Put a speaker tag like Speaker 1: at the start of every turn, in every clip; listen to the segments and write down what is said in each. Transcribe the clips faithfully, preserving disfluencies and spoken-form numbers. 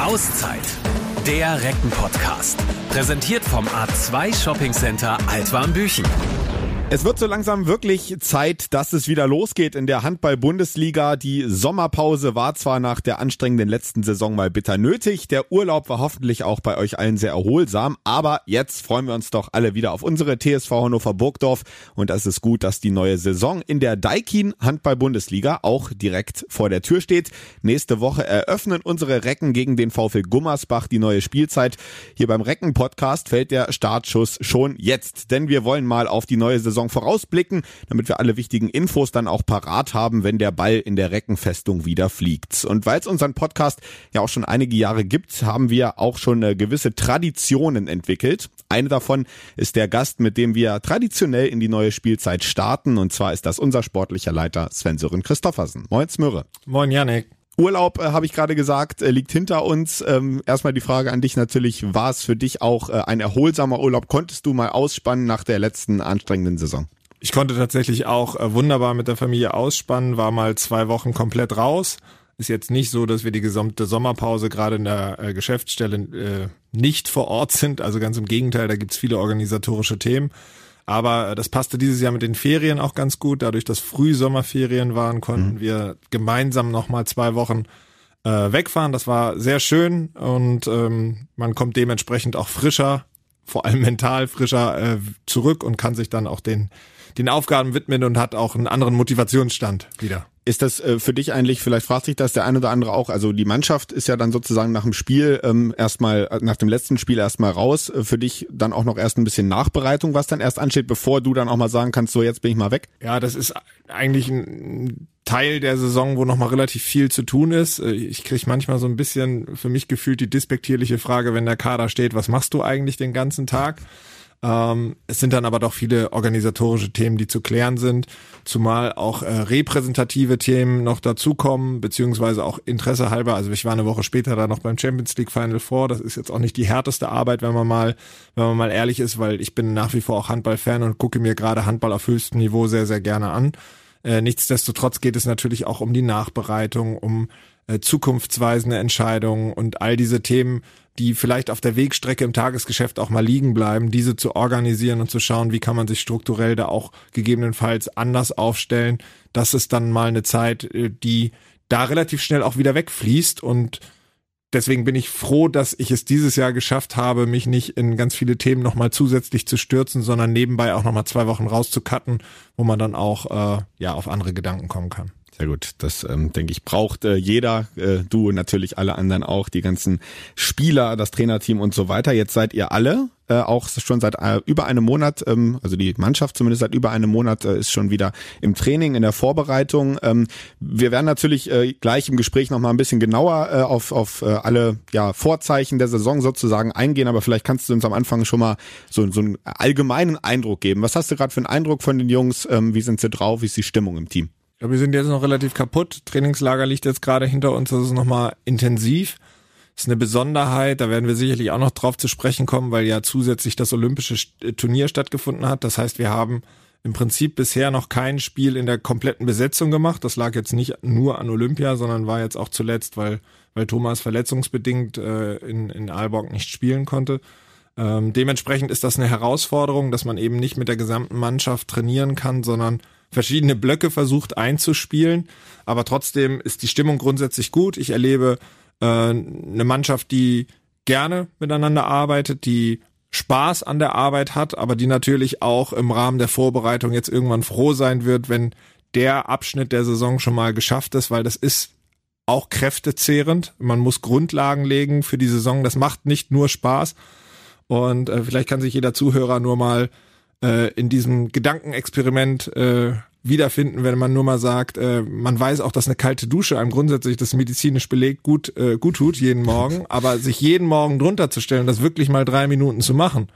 Speaker 1: Auszeit. Der Recken-Podcast. Präsentiert vom A zwei Shopping Center Altwarmbüchen.
Speaker 2: Es wird so langsam wirklich Zeit, dass es wieder losgeht in der Handball-Bundesliga. Die Sommerpause war zwar nach der anstrengenden letzten Saison mal bitter nötig. Der Urlaub war hoffentlich auch bei euch allen sehr erholsam. Aber jetzt freuen wir uns doch alle wieder auf unsere T S V Hannover Burgdorf. Und es ist gut, dass die neue Saison in der Daikin Handball-Bundesliga auch direkt vor der Tür steht. Nächste Woche eröffnen unsere Recken gegen den VfL Gummersbach die neue Spielzeit. Hier beim Recken-Podcast fällt der Startschuss schon jetzt. Denn wir wollen mal auf die neue Saison vorausblicken, damit wir alle wichtigen Infos dann auch parat haben, wenn der Ball in der Reckenfestung wieder fliegt. Und weil es unseren Podcast ja auch schon einige Jahre gibt, haben wir auch schon äh, gewisse Traditionen entwickelt. Eine davon ist der Gast, mit dem wir traditionell in die neue Spielzeit starten. Und zwar ist das unser sportlicher Leiter Sven-Sören Christoffersen. Moin Smürre.
Speaker 3: Moin Janik.
Speaker 2: Urlaub, äh, habe ich gerade gesagt, äh, liegt hinter uns. Ähm, erstmal die Frage an dich natürlich, war es für dich auch äh, ein erholsamer Urlaub? Konntest du mal ausspannen nach der letzten anstrengenden Saison?
Speaker 3: Ich konnte tatsächlich auch äh, wunderbar mit der Familie ausspannen, war mal zwei Wochen komplett raus. Ist jetzt nicht so, dass wir die gesamte Sommerpause gerade in der äh, Geschäftsstelle äh, nicht vor Ort sind. Also ganz im Gegenteil, da gibt's viele organisatorische Themen. Aber das passte dieses Jahr mit den Ferien auch ganz gut. Dadurch, dass Frühsommerferien waren, konnten mhm. wir gemeinsam nochmal zwei Wochen äh, wegfahren. Das war sehr schön und ähm, man kommt dementsprechend auch frischer, vor allem mental frischer äh, zurück und kann sich dann auch den, den Aufgaben widmen und hat auch einen anderen Motivationsstand wieder.
Speaker 2: Ist das äh, für dich eigentlich, vielleicht fragt sich das der eine oder andere auch, also die Mannschaft ist ja dann sozusagen nach dem Spiel ähm, erstmal, nach dem letzten Spiel erstmal raus, äh, für dich dann auch noch erst ein bisschen Nachbereitung, was dann erst ansteht, bevor du dann auch mal sagen kannst, so jetzt bin ich mal weg?
Speaker 3: Ja, das ist eigentlich ein Teil der Saison, wo noch mal relativ viel zu tun ist. Ich kriege manchmal so ein bisschen für mich gefühlt die despektierliche Frage, wenn der Kader steht, was machst du eigentlich den ganzen Tag? Ähm, es sind dann aber doch viele organisatorische Themen, die zu klären sind, zumal auch äh, repräsentative Themen noch dazukommen, beziehungsweise auch Interesse halber. Also ich war eine Woche später da noch beim Champions League Final Four. Das ist jetzt auch nicht die härteste Arbeit, wenn man mal, wenn man mal ehrlich ist, weil ich bin nach wie vor auch Handballfan und gucke mir gerade Handball auf höchstem Niveau sehr, sehr gerne an. Äh, nichtsdestotrotz geht es natürlich auch um die Nachbereitung, um äh, zukunftsweisende Entscheidungen und all diese Themen, die vielleicht auf der Wegstrecke im Tagesgeschäft auch mal liegen bleiben, diese zu organisieren und zu schauen, wie kann man sich strukturell da auch gegebenenfalls anders aufstellen. Das ist dann mal eine Zeit, die da relativ schnell auch wieder wegfließt und deswegen bin ich froh, dass ich es dieses Jahr geschafft habe, mich nicht in ganz viele Themen nochmal zusätzlich zu stürzen, sondern nebenbei auch nochmal zwei Wochen rauszucutten, wo man dann auch äh, ja auf andere Gedanken kommen kann.
Speaker 2: Sehr gut, das ähm, denke ich braucht äh, jeder, äh, du und natürlich alle anderen auch, die ganzen Spieler, das Trainerteam und so weiter. Jetzt seid ihr alle, äh, auch schon seit äh, über einem Monat, ähm, also die Mannschaft zumindest seit über einem Monat äh, ist schon wieder im Training, in der Vorbereitung. Ähm, wir werden natürlich äh, gleich im Gespräch nochmal ein bisschen genauer äh, auf, auf äh, alle ja, Vorzeichen der Saison sozusagen eingehen, aber vielleicht kannst du uns am Anfang schon mal so, so einen allgemeinen Eindruck geben. Was hast du gerade für einen Eindruck von den Jungs? Ähm, wie sind sie drauf? Wie ist die Stimmung im Team?
Speaker 3: Ja, wir sind jetzt noch relativ kaputt. Trainingslager liegt jetzt gerade hinter uns. Das ist nochmal intensiv. Das ist eine Besonderheit. Da werden wir sicherlich auch noch drauf zu sprechen kommen, weil ja zusätzlich das olympische Turnier stattgefunden hat. Das heißt, wir haben im Prinzip bisher noch kein Spiel in der kompletten Besetzung gemacht. Das lag jetzt nicht nur an Olympia, sondern war jetzt auch zuletzt, weil, weil Thomas verletzungsbedingt äh, in, in Aalborg nicht spielen konnte. Ähm, dementsprechend ist das eine Herausforderung, dass man eben nicht mit der gesamten Mannschaft trainieren kann, sondern verschiedene Blöcke versucht einzuspielen, aber trotzdem ist die Stimmung grundsätzlich gut. Ich erlebe äh, eine Mannschaft, die gerne miteinander arbeitet, die Spaß an der Arbeit hat, aber die natürlich auch im Rahmen der Vorbereitung jetzt irgendwann froh sein wird, wenn der Abschnitt der Saison schon mal geschafft ist, weil das ist auch kräftezehrend. Man muss Grundlagen legen für die Saison. Das macht nicht nur Spaß und äh, vielleicht kann sich jeder Zuhörer nur mal in diesem Gedankenexperiment äh, wiederfinden, wenn man nur mal sagt, äh, man weiß auch, dass eine kalte Dusche einem grundsätzlich, das medizinisch belegt, gut äh, gut tut jeden Morgen, aber sich jeden Morgen drunter zu stellen, das wirklich mal drei Minuten zu machen,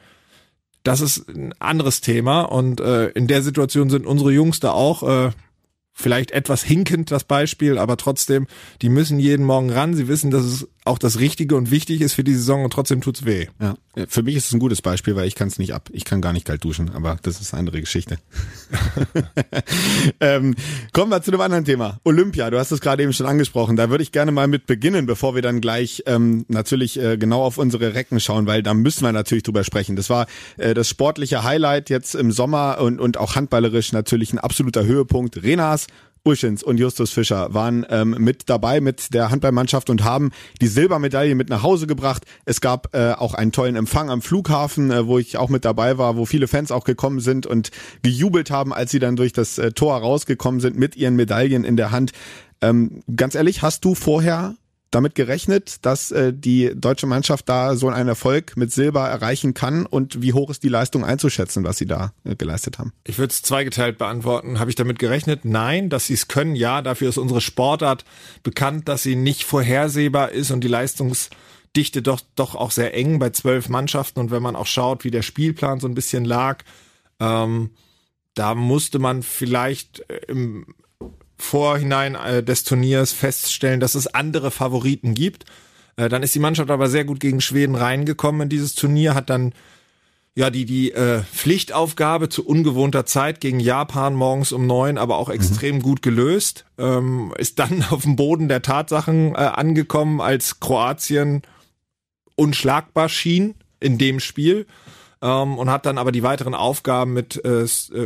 Speaker 3: das ist ein anderes Thema und äh, in der Situation sind unsere Jungs da auch äh, vielleicht etwas hinkend das Beispiel, aber trotzdem, die müssen jeden Morgen ran, sie wissen, dass es auch das Richtige und wichtig ist für die Saison und trotzdem tut's weh.
Speaker 2: Ja, für mich ist es ein gutes Beispiel, weil ich kann es nicht ab. Ich kann gar nicht kalt duschen, aber das ist eine andere Geschichte. ähm, kommen wir zu einem anderen Thema. Olympia, du hast es gerade eben schon angesprochen. Da würde ich gerne mal mit beginnen, bevor wir dann gleich ähm, natürlich äh, genau auf unsere Recken schauen, weil da müssen wir natürlich drüber sprechen. Das war äh, das sportliche Highlight jetzt im Sommer und, und auch handballerisch natürlich ein absoluter Höhepunkt. Renas Uschins und Justus Fischer waren ähm, mit dabei mit der Handballmannschaft und haben die Silbermedaille mit nach Hause gebracht. Es gab äh, auch einen tollen Empfang am Flughafen, äh, wo ich auch mit dabei war, wo viele Fans auch gekommen sind und gejubelt haben, als sie dann durch das äh, Tor rausgekommen sind mit ihren Medaillen in der Hand. Ähm, ganz ehrlich, hast du vorher damit gerechnet, dass äh, die deutsche Mannschaft da so einen Erfolg mit Silber erreichen kann und wie hoch ist die Leistung einzuschätzen, was sie da äh, geleistet haben?
Speaker 3: Ich würde es zweigeteilt beantworten. Habe ich damit gerechnet? Nein, dass sie es können, ja. Dafür ist unsere Sportart bekannt, dass sie nicht vorhersehbar ist und die Leistungsdichte doch doch auch sehr eng bei zwölf Mannschaften. Und wenn man auch schaut, wie der Spielplan so ein bisschen lag, ähm, da musste man vielleicht äh, im Vorhinein äh, des Turniers feststellen, dass es andere Favoriten gibt. Äh, dann ist die Mannschaft aber sehr gut gegen Schweden reingekommen in dieses Turnier, hat dann ja die die äh, Pflichtaufgabe zu ungewohnter Zeit gegen Japan morgens um neun, aber auch extrem mhm. gut gelöst. Ähm, ist dann auf dem Boden der Tatsachen äh, angekommen, als Kroatien unschlagbar schien in dem Spiel. Um, und hat dann aber die weiteren Aufgaben mit äh,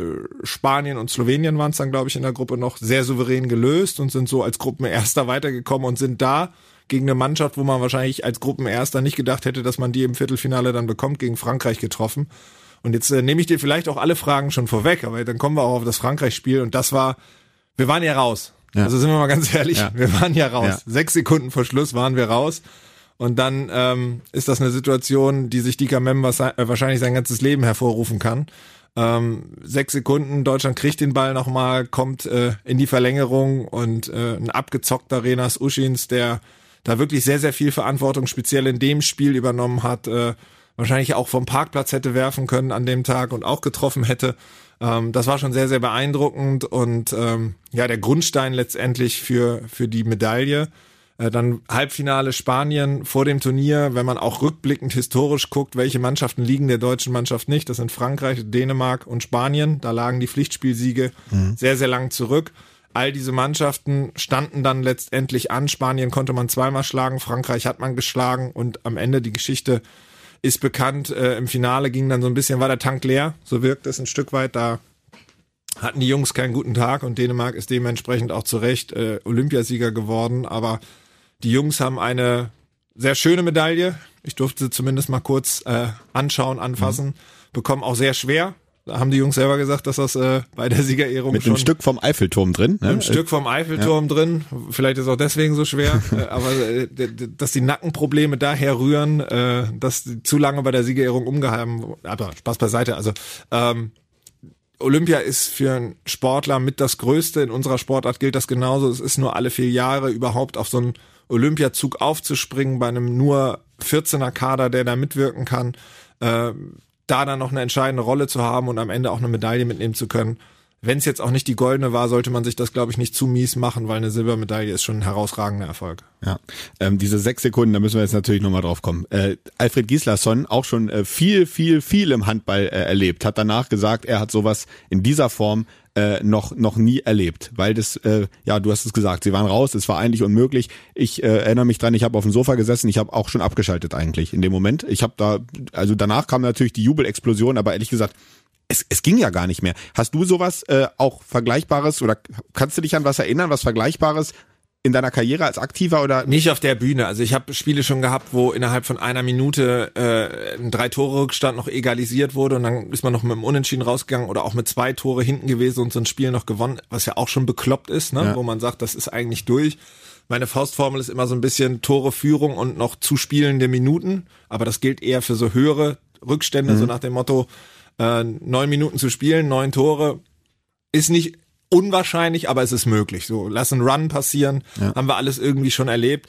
Speaker 3: Spanien und Slowenien waren es dann, glaube ich, in der Gruppe noch sehr souverän gelöst und sind so als Gruppenerster weitergekommen und sind da gegen eine Mannschaft, wo man wahrscheinlich als Gruppenerster nicht gedacht hätte, dass man die im Viertelfinale dann bekommt, gegen Frankreich getroffen. Und jetzt äh, nehme ich dir vielleicht auch alle Fragen schon vorweg, aber dann kommen wir auch auf das Frankreich-Spiel und das war, wir waren ja raus. Ja. Also sind wir mal ganz ehrlich, ja. wir waren ja raus. Ja. Sechs Sekunden vor Schluss waren wir raus. Und dann ähm, ist das eine Situation, die sich Dika Mem wahrscheinlich sein ganzes Leben hervorrufen kann. Ähm, sechs Sekunden, Deutschland kriegt den Ball nochmal, kommt äh, in die Verlängerung und äh, ein abgezockter Renas Uschins, der da wirklich sehr, sehr viel Verantwortung speziell in dem Spiel übernommen hat, äh, wahrscheinlich auch vom Parkplatz hätte werfen können an dem Tag und auch getroffen hätte. Ähm, das war schon sehr, sehr beeindruckend und ähm, ja, der Grundstein letztendlich für für die Medaille. Dann Halbfinale Spanien vor dem Turnier, wenn man auch rückblickend historisch guckt, welche Mannschaften liegen der deutschen Mannschaft nicht. Das sind Frankreich, Dänemark und Spanien. Da lagen die Pflichtspielsiege mhm. sehr, sehr lang zurück. All diese Mannschaften standen dann letztendlich an. Spanien konnte man zweimal schlagen, Frankreich hat man geschlagen und am Ende die Geschichte ist bekannt. Äh, im Finale ging dann so ein bisschen, war der Tank leer, so wirkt es ein Stück weit. Da hatten die Jungs keinen guten Tag und Dänemark ist dementsprechend auch zu Recht äh, Olympiasieger geworden, aber die Jungs haben eine sehr schöne Medaille. Ich durfte sie zumindest mal kurz äh, anschauen, anfassen. Mhm. Bekommen auch sehr schwer. Da haben die Jungs selber gesagt, dass das äh, bei der Siegerehrung
Speaker 2: mit
Speaker 3: schon...
Speaker 2: Mit einem Stück vom Eiffelturm drin.
Speaker 3: Ne? Mit einem Stück vom Eiffelturm ja. drin. Vielleicht ist auch deswegen so schwer. äh, aber äh, dass die Nackenprobleme daher rühren, äh, dass die zu lange bei der Siegerehrung umgehaben... Aber Spaß beiseite. Also ähm, Olympia ist für einen Sportler mit das Größte. In unserer Sportart gilt das genauso. Es ist nur alle vier Jahre überhaupt auf so einen Olympiazug aufzuspringen bei einem nur vierzehner Kader, der da mitwirken kann, äh, da dann noch eine entscheidende Rolle zu haben und am Ende auch eine Medaille mitnehmen zu können. Wenn es jetzt auch nicht die goldene war, sollte man sich das, glaube ich, nicht zu mies machen, weil eine Silbermedaille ist schon ein herausragender Erfolg.
Speaker 2: Ja, ähm, diese sechs Sekunden, da müssen wir jetzt natürlich nochmal drauf kommen. Äh, Alfred Gislason, auch schon äh, viel, viel, viel im Handball äh, erlebt, hat danach gesagt, er hat sowas in dieser Form äh, noch noch nie erlebt, weil das, äh, ja, du hast es gesagt, sie waren raus, es war eigentlich unmöglich. Ich äh, erinnere mich dran, ich habe auf dem Sofa gesessen, ich habe auch schon abgeschaltet eigentlich in dem Moment. Ich habe da, also danach kam natürlich die Jubelexplosion, aber ehrlich gesagt, Es, es ging ja gar nicht mehr. Hast du sowas äh, auch Vergleichbares oder kannst du dich an was erinnern, was Vergleichbares in deiner Karriere als Aktiver oder?
Speaker 3: Nicht auf der Bühne. Also ich habe Spiele schon gehabt, wo innerhalb von einer Minute äh, ein Drei-Tore-Rückstand noch egalisiert wurde und dann ist man noch mit einem Unentschieden rausgegangen oder auch mit zwei Tore hinten gewesen und so ein Spiel noch gewonnen, was ja auch schon bekloppt ist, ne? Ja. Wo man sagt, das ist eigentlich durch. Meine Faustformel ist immer so ein bisschen Tore, Führung und noch zu spielende Minuten, aber das gilt eher für so höhere Rückstände, mhm. so nach dem Motto, Äh, neun Minuten zu spielen, neun Tore, ist nicht unwahrscheinlich, aber es ist möglich. So, lass einen Run passieren, ja. Haben wir alles irgendwie schon erlebt.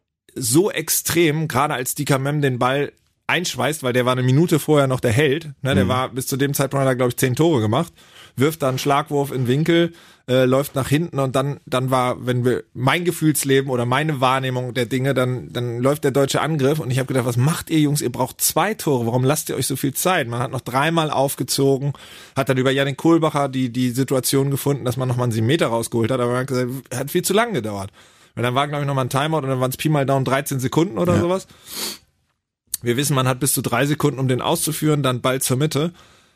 Speaker 3: So extrem, gerade als Dika Mem den Ball einschweißt, weil der war eine Minute vorher noch der Held, ne, der mhm. war bis zu dem Zeitpunkt hat er, glaube ich, zehn Tore gemacht. wirft da einen Schlagwurf in den Winkel, äh, läuft nach hinten und dann dann war, wenn wir mein Gefühlsleben oder meine Wahrnehmung der Dinge, dann dann läuft der deutsche Angriff und ich habe gedacht, was macht ihr Jungs? Ihr braucht zwei Tore, warum lasst ihr euch so viel Zeit? Man hat noch dreimal aufgezogen, hat dann über Yannick Kohlbacher die die Situation gefunden, dass man nochmal einen sieben Meter rausgeholt hat, aber man hat gesagt, hat viel zu lange gedauert. Und dann war, glaube ich, nochmal ein Timeout und dann waren es Pi mal Down dreizehn Sekunden oder ja. sowas. Wir wissen, man hat bis zu drei Sekunden, um den auszuführen, dann Ball zur Mitte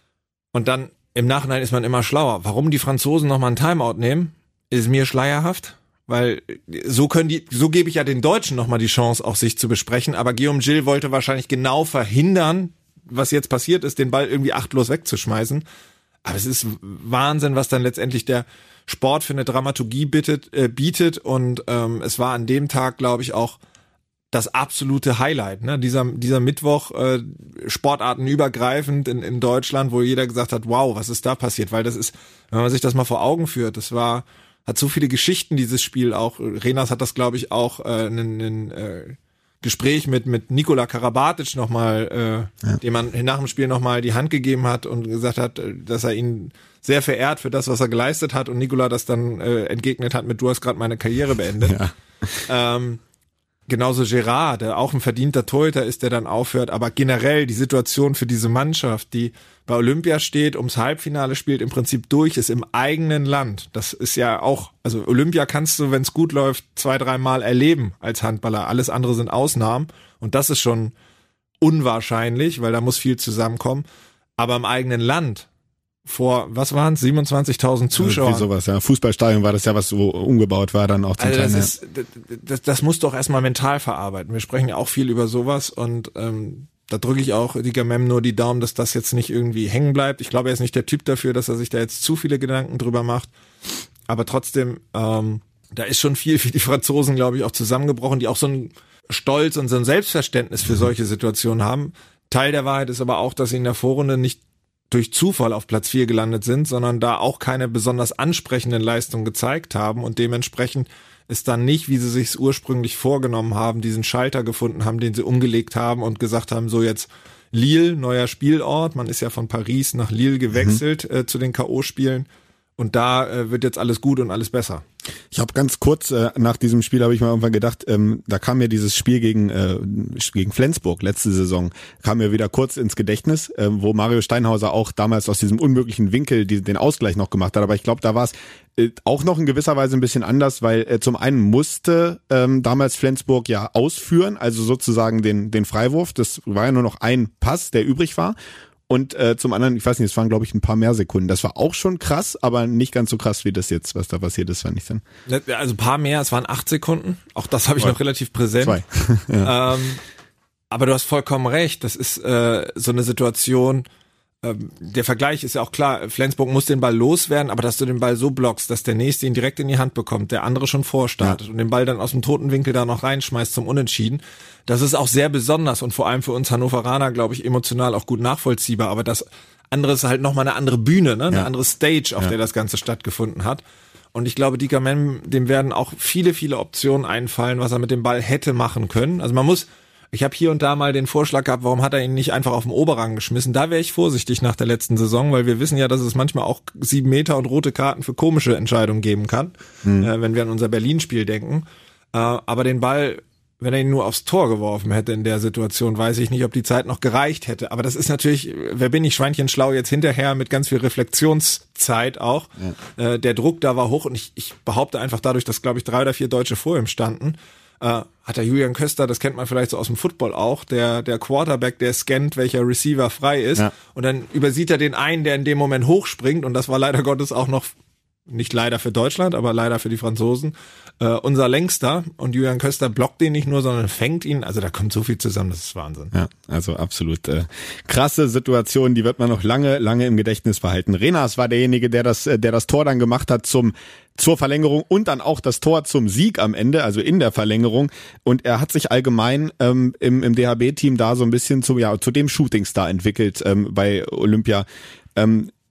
Speaker 3: und dann im Nachhinein ist man immer schlauer. Warum die Franzosen nochmal einen Timeout nehmen, ist mir schleierhaft, weil so können die, so gebe ich ja den Deutschen nochmal die Chance, auch sich zu besprechen, aber Guillaume Gilles wollte wahrscheinlich genau verhindern, was jetzt passiert ist, den Ball irgendwie achtlos wegzuschmeißen. Aber es ist Wahnsinn, was dann letztendlich der Sport für eine Dramaturgie bietet, äh, bietet und ähm, es war an dem Tag, glaube ich, auch das absolute Highlight, ne? Dieser dieser Mittwoch äh, sportartenübergreifend in in Deutschland, wo jeder gesagt hat, wow, was ist da passiert? Weil das ist, wenn man sich das mal vor Augen führt, das war hat so viele Geschichten dieses Spiel auch. Renas hat das, glaube ich, auch äh, ein, ein äh, Gespräch mit mit Nikola Karabatic nochmal, äh, ja. dem man nach dem Spiel nochmal die Hand gegeben hat und gesagt hat, dass er ihn sehr verehrt für das, was er geleistet hat und Nikola das dann äh, entgegnet hat mit, du hast gerade meine Karriere beendet. Ja. Ähm, Genauso Gerard, der auch ein verdienter Torhüter ist, der dann aufhört. Aber generell die Situation für diese Mannschaft, die bei Olympia steht, ums Halbfinale spielt, im Prinzip durch ist im eigenen Land. Das ist ja auch, also Olympia kannst du, wenn es gut läuft, zwei, dreimal erleben als Handballer. Alles andere sind Ausnahmen. Und das ist schon unwahrscheinlich, weil da muss viel zusammenkommen. Aber im eigenen Land, vor, was waren es, siebenundzwanzigtausend Zuschauer.
Speaker 2: Irgendwie sowas, ja. Fußballstadion war das ja, was so umgebaut war dann auch zum
Speaker 3: also
Speaker 2: Teil.
Speaker 3: Das, ist, das, das musst du auch erstmal mental verarbeiten. Wir sprechen ja auch viel über sowas und ähm, da drücke ich auch Edgar Mem nur die Daumen, dass das jetzt nicht irgendwie hängen bleibt. Ich glaube, er ist nicht der Typ dafür, dass er sich da jetzt zu viele Gedanken drüber macht. Aber trotzdem, ähm, da ist schon viel für die Franzosen, glaube ich, auch zusammengebrochen, die auch so ein Stolz und so ein Selbstverständnis für solche Situationen haben. Teil der Wahrheit ist aber auch, dass sie in der Vorrunde nicht durch Zufall auf Platz vier gelandet sind, sondern da auch keine besonders ansprechenden Leistungen gezeigt haben und dementsprechend ist dann nicht, wie sie sich's ursprünglich vorgenommen haben, diesen Schalter gefunden haben, den sie umgelegt haben und gesagt haben, so jetzt Lille, neuer Spielort, man ist ja von Paris nach Lille gewechselt mhm. äh, zu den K O-Spielen und da äh, wird jetzt alles gut und alles besser.
Speaker 2: Ich habe ganz kurz äh, nach diesem Spiel habe ich mal irgendwann gedacht, ähm, da kam mir dieses Spiel gegen äh, gegen Flensburg letzte Saison kam mir wieder kurz ins Gedächtnis, äh, wo Mario Steinhauser auch damals aus diesem unmöglichen Winkel die, den Ausgleich noch gemacht hat. Aber ich glaube, da war es äh, auch noch in gewisser Weise ein bisschen anders, weil äh, zum einen musste ähm, damals Flensburg ja ausführen, also sozusagen den den Freiwurf. Das war ja nur noch ein Pass, der übrig war. Und äh, zum anderen, ich weiß nicht, es waren glaube ich ein paar mehr Sekunden. Das war auch schon krass, aber nicht ganz so krass wie das jetzt, was da passiert ist, fand ich dann.
Speaker 3: Also ein paar mehr, es waren acht Sekunden. Auch das habe ich Zwei. noch relativ präsent.
Speaker 2: Zwei. ja.
Speaker 3: ähm, aber du hast vollkommen recht. Das ist äh, so eine Situation. Ähm, der Vergleich ist ja auch klar. Flensburg muss den Ball loswerden, aber dass du den Ball so blockst, dass der Nächste ihn direkt in die Hand bekommt, der andere schon vorstartet ja. und den Ball dann aus dem toten Winkel da noch reinschmeißt zum Unentschieden. Das ist auch sehr besonders und vor allem für uns Hannoveraner, glaube ich, emotional auch gut nachvollziehbar. Aber das andere ist halt nochmal eine andere Bühne, ne? eine ja. andere Stage, auf ja. der das Ganze stattgefunden hat. Und ich glaube, Dika Mem, dem werden auch viele, viele Optionen einfallen, was er mit dem Ball hätte machen können. Also man muss, ich habe hier und da mal den Vorschlag gehabt, warum hat er ihn nicht einfach auf den Oberrang geschmissen? Da wäre ich vorsichtig nach der letzten Saison, weil wir wissen ja, dass es manchmal auch sieben Meter und rote Karten für komische Entscheidungen geben kann, mhm. äh, wenn wir an unser Berlin-Spiel denken. Äh, aber den Ball, wenn er ihn nur aufs Tor geworfen hätte in der Situation, weiß ich nicht, ob die Zeit noch gereicht hätte. Aber das ist natürlich, wer bin ich, Schweinchen schlau, jetzt hinterher mit ganz viel Reflexionszeit auch. Ja. Äh, der Druck da war hoch und ich, ich behaupte einfach dadurch, dass, glaube ich, drei oder vier Deutsche vor ihm standen, äh, hat der Julian Köster, das kennt man vielleicht so aus dem Football auch, der der Quarterback, der scannt, welcher Receiver frei ist ja. und dann übersieht er den einen, der in dem Moment hochspringt und das war leider Gottes auch noch, nicht leider für Deutschland, aber leider für die Franzosen, äh, unser Längster und Julian Köster blockt den nicht nur, sondern fängt ihn, also da kommt so viel zusammen, das ist Wahnsinn.
Speaker 2: Ja, also absolut äh, krasse Situation, die wird man noch lange, lange im Gedächtnis behalten. Renas war derjenige, der das, der das Tor dann gemacht hat zum zur Verlängerung und dann auch das Tor zum Sieg am Ende, also in der Verlängerung. Und er hat sich allgemein ähm, im, im D H B-Team da so ein bisschen zu, ja, zu dem Shootingstar entwickelt ähm, bei Olympia. Ähm,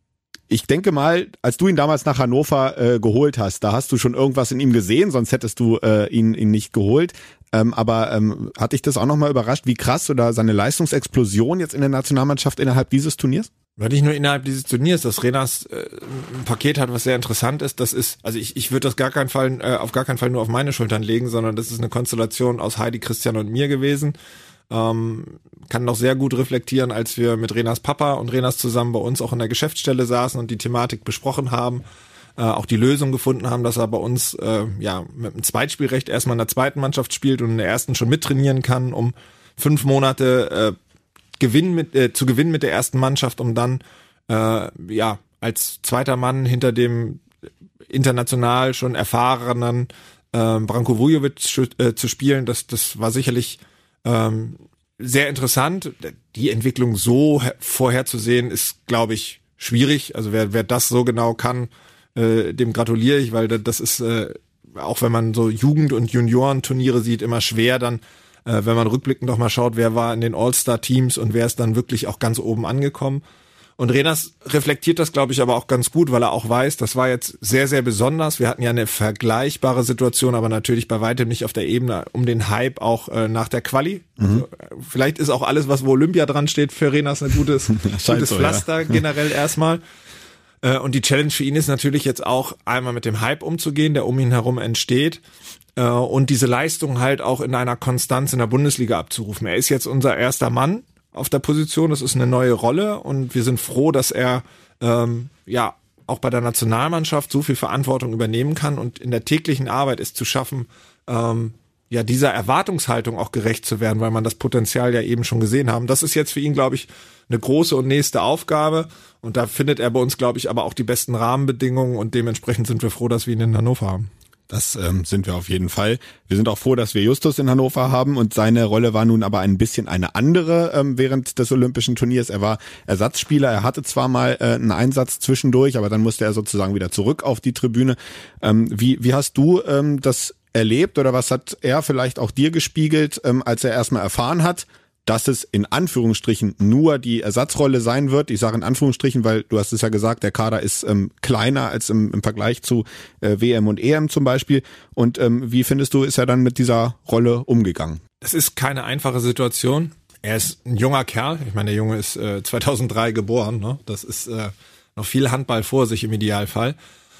Speaker 2: Ich denke mal, als du ihn damals nach Hannover äh, geholt hast, da hast du schon irgendwas in ihm gesehen, sonst hättest du äh, ihn, ihn nicht geholt. Ähm, aber ähm, hat dich das auch nochmal überrascht, wie krass oder seine Leistungsexplosion jetzt in der Nationalmannschaft innerhalb dieses Turniers?
Speaker 3: Weil nicht nur innerhalb dieses Turniers, dass Renas äh, ein Paket hat, was sehr interessant ist. Das ist, also ich, ich würde das gar keinen Fall, äh, auf gar keinen Fall nur auf meine Schultern legen, sondern das ist eine Konstellation aus Heidi, Christian und mir gewesen. Ähm, kann noch sehr gut reflektieren, als wir mit Renas Papa und Renas zusammen bei uns auch in der Geschäftsstelle saßen und die Thematik besprochen haben, äh, auch die Lösung gefunden haben, dass er bei uns äh, ja mit dem Zweitspielrecht erstmal in der zweiten Mannschaft spielt und in der ersten schon mittrainieren kann, um fünf Monate äh, gewinnen mit, äh, zu gewinnen mit der ersten Mannschaft, um dann äh, ja als zweiter Mann hinter dem international schon erfahrenen äh, Branko Vujovic äh, zu spielen. Das, das war sicherlich Ähm, sehr interessant. Die Entwicklung so vorherzusehen ist, glaube ich, schwierig. Also wer, wer das so genau kann, äh, dem gratuliere ich, weil das ist, äh, auch wenn man so Jugend- und Juniorenturniere sieht, immer schwer dann, äh, wenn man rückblickend noch mal schaut, wer war in den All-Star-Teams und wer ist dann wirklich auch ganz oben angekommen. Und Renas reflektiert das, glaube ich, aber auch ganz gut, weil er auch weiß, das war jetzt sehr, sehr besonders. Wir hatten ja eine vergleichbare Situation, aber natürlich bei weitem nicht auf der Ebene um den Hype auch äh, nach der Quali. Mhm. Also, vielleicht ist auch alles, was wo Olympia dran steht, für Renas ein gutes, gutes so, Pflaster ja. generell erstmal. Äh, und die Challenge für ihn ist natürlich jetzt auch einmal mit dem Hype umzugehen, der um ihn herum entsteht. Äh, und diese Leistung halt auch in einer Konstanz in der Bundesliga abzurufen. Er ist jetzt unser erster Mann auf der Position, das ist eine neue Rolle und wir sind froh, dass er ähm, ja auch bei der Nationalmannschaft so viel Verantwortung übernehmen kann und in der täglichen Arbeit es zu schaffen, ähm, ja dieser Erwartungshaltung auch gerecht zu werden, weil man das Potenzial ja eben schon gesehen haben. Das ist jetzt für ihn, glaube ich, eine große und nächste Aufgabe und da findet er bei uns, glaube ich, aber auch die besten Rahmenbedingungen und dementsprechend sind wir froh, dass wir ihn in Hannover haben.
Speaker 2: Das ähm, sind wir auf jeden Fall. Wir sind auch froh, dass wir Justus in Hannover haben und seine Rolle war nun aber ein bisschen eine andere ähm, während des Olympischen Turniers. Er war Ersatzspieler, er hatte zwar mal äh, einen Einsatz zwischendurch, aber dann musste er sozusagen wieder zurück auf die Tribüne. Ähm, wie, wie hast du ähm, das erlebt oder was hat er vielleicht auch dir gespiegelt, ähm, als er erstmal erfahren hat, dass es in Anführungsstrichen nur die Ersatzrolle sein wird. Ich sage in Anführungsstrichen, weil du hast es ja gesagt, der Kader ist ähm, kleiner als im, im Vergleich zu äh, W M und E M zum Beispiel. Und ähm, wie findest du, ist er dann mit dieser Rolle umgegangen?
Speaker 3: Das ist keine einfache Situation. Er ist ein junger Kerl. Ich meine, der Junge ist äh, zweitausenddrei geboren. Ne? Das ist äh, noch viel Handball vor sich im Idealfall.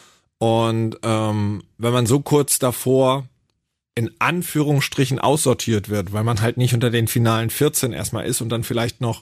Speaker 3: Und ähm, wenn man so kurz davor in Anführungsstrichen aussortiert wird, weil man halt nicht unter den finalen vierzehn erstmal ist und dann vielleicht noch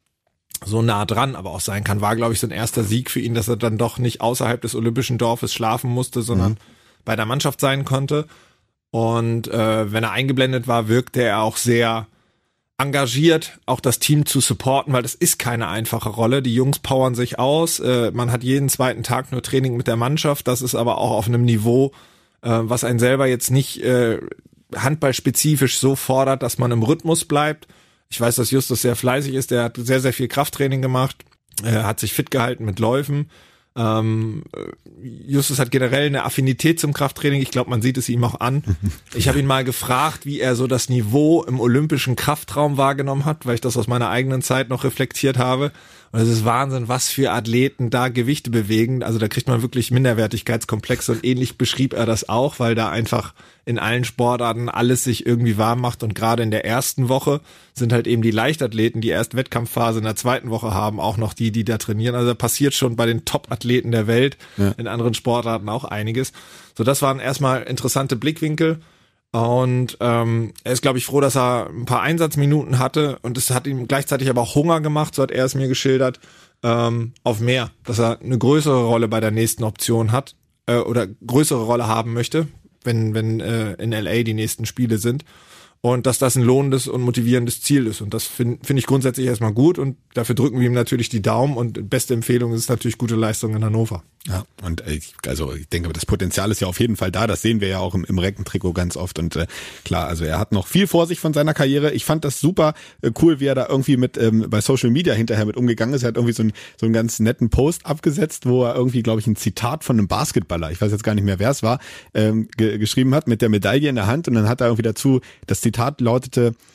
Speaker 3: so nah dran aber auch sein kann, war, glaube ich, so ein erster Sieg für ihn, dass er dann doch nicht außerhalb des olympischen Dorfes schlafen musste, sondern mhm. bei der Mannschaft sein konnte. Und äh, wenn er eingeblendet war, wirkte er auch sehr engagiert, auch das Team zu supporten, weil das ist keine einfache Rolle. Die Jungs powern sich aus, äh, man hat jeden zweiten Tag nur Training mit der Mannschaft, das ist aber auch auf einem Niveau, was einen selber jetzt nicht äh, handballspezifisch so fordert, dass man im Rhythmus bleibt. Ich weiß, dass Justus sehr fleißig ist, der hat sehr, sehr viel Krafttraining gemacht, er hat sich fit gehalten mit Läufen. Ähm, Justus hat generell eine Affinität zum Krafttraining, ich glaube, man sieht es ihm auch an. Ich habe ihn mal gefragt, wie er so das Niveau im olympischen Kraftraum wahrgenommen hat, weil ich das aus meiner eigenen Zeit noch reflektiert habe. Und es ist Wahnsinn, was für Athleten da Gewichte bewegen. Also da kriegt man wirklich Minderwertigkeitskomplexe und ähnlich beschrieb er das auch, weil da einfach in allen Sportarten alles sich irgendwie warm macht und gerade in der ersten Woche sind halt eben die Leichtathleten, die erst Wettkampfphase in der zweiten Woche haben, auch noch die, die da trainieren. Also da passiert schon bei den Top-Athleten der Welt, ja. in anderen Sportarten auch einiges. So, das waren erstmal interessante Blickwinkel. Und ähm, er ist, glaube ich, froh, dass er ein paar Einsatzminuten hatte und es hat ihm gleichzeitig aber auch Hunger gemacht, so hat er es mir geschildert, ähm, auf mehr, dass er eine größere Rolle bei der nächsten Option hat äh, oder größere Rolle haben möchte, wenn wenn äh, in L A die nächsten Spiele sind und dass das ein lohnendes und motivierendes Ziel ist und das finde find ich grundsätzlich erstmal gut und dafür drücken wir ihm natürlich die Daumen und beste Empfehlung ist natürlich gute Leistung in Hannover.
Speaker 2: Ja, und ich, also ich denke, das Potenzial ist ja auf jeden Fall da, das sehen wir ja auch im, im Reckentrikot ganz oft und äh, klar, also er hat noch viel vor sich von seiner Karriere. Ich fand das super äh, cool, wie er da irgendwie mit ähm, bei Social Media hinterher mit umgegangen ist. Er hat irgendwie so, ein, so einen ganz netten Post abgesetzt, wo er irgendwie, glaube ich, ein Zitat von einem Basketballer, ich weiß jetzt gar nicht mehr, wer es war, ähm, ge- geschrieben hat mit der Medaille in der Hand und dann hat er irgendwie dazu, das Zitat lautete,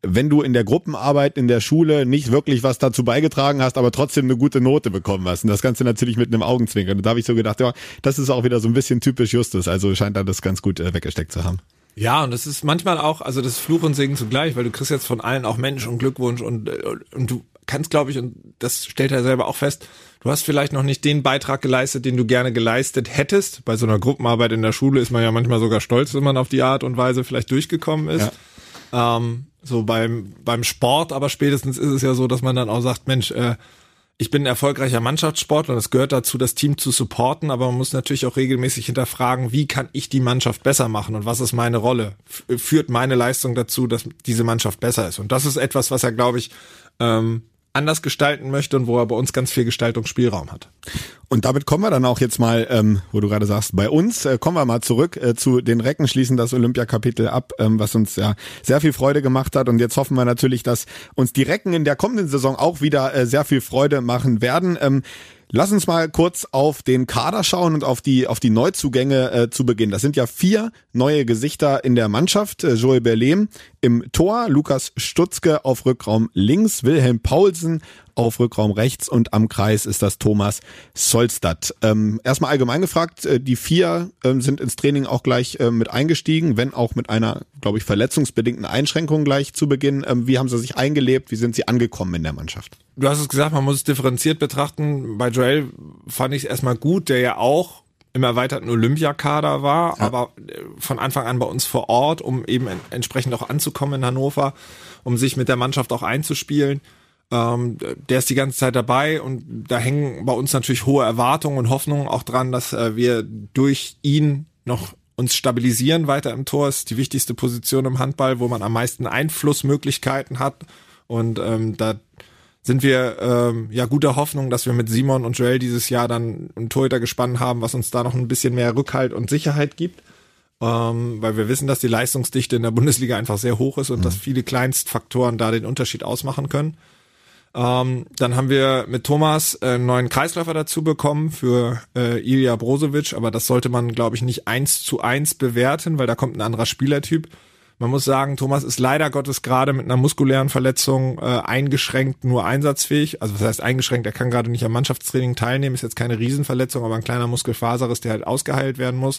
Speaker 2: wenn du in der Gruppenarbeit in der Schule nicht wirklich was dazu beigetragen hast, aber trotzdem eine gute Note bekommen hast. Und das Ganze natürlich mit einem Augenzwinkern. Und da habe ich so gedacht, ja, das ist auch wieder so ein bisschen typisch Justus. Also scheint er das ganz gut äh, weggesteckt zu haben.
Speaker 3: Ja, und das ist manchmal auch, also das ist Fluch und Segen zugleich, weil du kriegst jetzt von allen auch Mensch und Glückwunsch und, und du kannst, glaube ich, und das stellt er selber auch fest, du hast vielleicht noch nicht den Beitrag geleistet, den du gerne geleistet hättest. Bei so einer Gruppenarbeit in der Schule ist man ja manchmal sogar stolz, wenn man auf die Art und Weise vielleicht durchgekommen ist. Ja. Ähm, so beim beim Sport, aber spätestens ist es ja so, dass man dann auch sagt, Mensch, äh, ich bin ein erfolgreicher Mannschaftssportler und es gehört dazu, das Team zu supporten, aber man muss natürlich auch regelmäßig hinterfragen, wie kann ich die Mannschaft besser machen und was ist meine Rolle? F- führt meine Leistung dazu, dass diese Mannschaft besser ist? Und das ist etwas, was er, glaube ich, ähm, anders gestalten möchte und wo er bei uns ganz viel Gestaltungsspielraum hat.
Speaker 2: Und damit kommen wir dann auch jetzt mal, ähm, wo du gerade sagst, bei uns, äh, kommen wir mal zurück äh, zu den Recken, schließen das Olympia-Kapitel ab, ähm, was uns ja sehr viel Freude gemacht hat. Und jetzt hoffen wir natürlich, dass uns die Recken in der kommenden Saison auch wieder äh, sehr viel Freude machen werden. Ähm, Lass uns mal kurz auf den Kader schauen und auf die auf die Neuzugänge äh, zu Beginn. Das sind ja vier neue Gesichter in der Mannschaft. Äh, Joel Berlehm im Tor, Lukas Stutzke auf Rückraum links, Wilhelm Paulsen auf Rückraum rechts und am Kreis ist das Thomas Solstad. Ähm, erstmal allgemein gefragt, äh, die vier ähm, sind ins Training auch gleich äh, mit eingestiegen, wenn auch mit einer, glaube ich, verletzungsbedingten Einschränkung gleich zu Beginn. Ähm, wie haben sie sich eingelebt? Wie sind sie angekommen in der Mannschaft?
Speaker 3: Du hast es gesagt, man muss es differenziert betrachten. Bei Joel fand ich es erstmal gut, der ja auch im erweiterten Olympiakader war, ja. aber von Anfang an bei uns vor Ort, um eben entsprechend auch anzukommen in Hannover, um sich mit der Mannschaft auch einzuspielen. Ähm, der ist die ganze Zeit dabei und da hängen bei uns natürlich hohe Erwartungen und Hoffnungen auch dran, dass äh, wir durch ihn noch uns stabilisieren weiter im Tor. Das ist die wichtigste Position im Handball, wo man am meisten Einflussmöglichkeiten hat und ähm, da sind wir ähm, ja guter Hoffnung, dass wir mit Simon und Joel dieses Jahr dann ein Torhütergespann haben, was uns da noch ein bisschen mehr Rückhalt und Sicherheit gibt, ähm, weil wir wissen, dass die Leistungsdichte in der Bundesliga einfach sehr hoch ist und mhm. dass viele Kleinstfaktoren da den Unterschied ausmachen können. Ähm, dann haben wir mit Thomas äh, einen neuen Kreisläufer dazu bekommen für äh, Ilja Brozovic, aber das sollte man, glaube ich, nicht eins zu eins bewerten, weil da kommt ein anderer Spielertyp. Man muss sagen, Thomas ist leider Gottes gerade mit einer muskulären Verletzung äh, eingeschränkt nur einsatzfähig. Also was heißt eingeschränkt? Er kann gerade nicht am Mannschaftstraining teilnehmen. Ist jetzt keine Riesenverletzung, aber ein kleiner Muskelfaserriss, der halt ausgeheilt werden muss.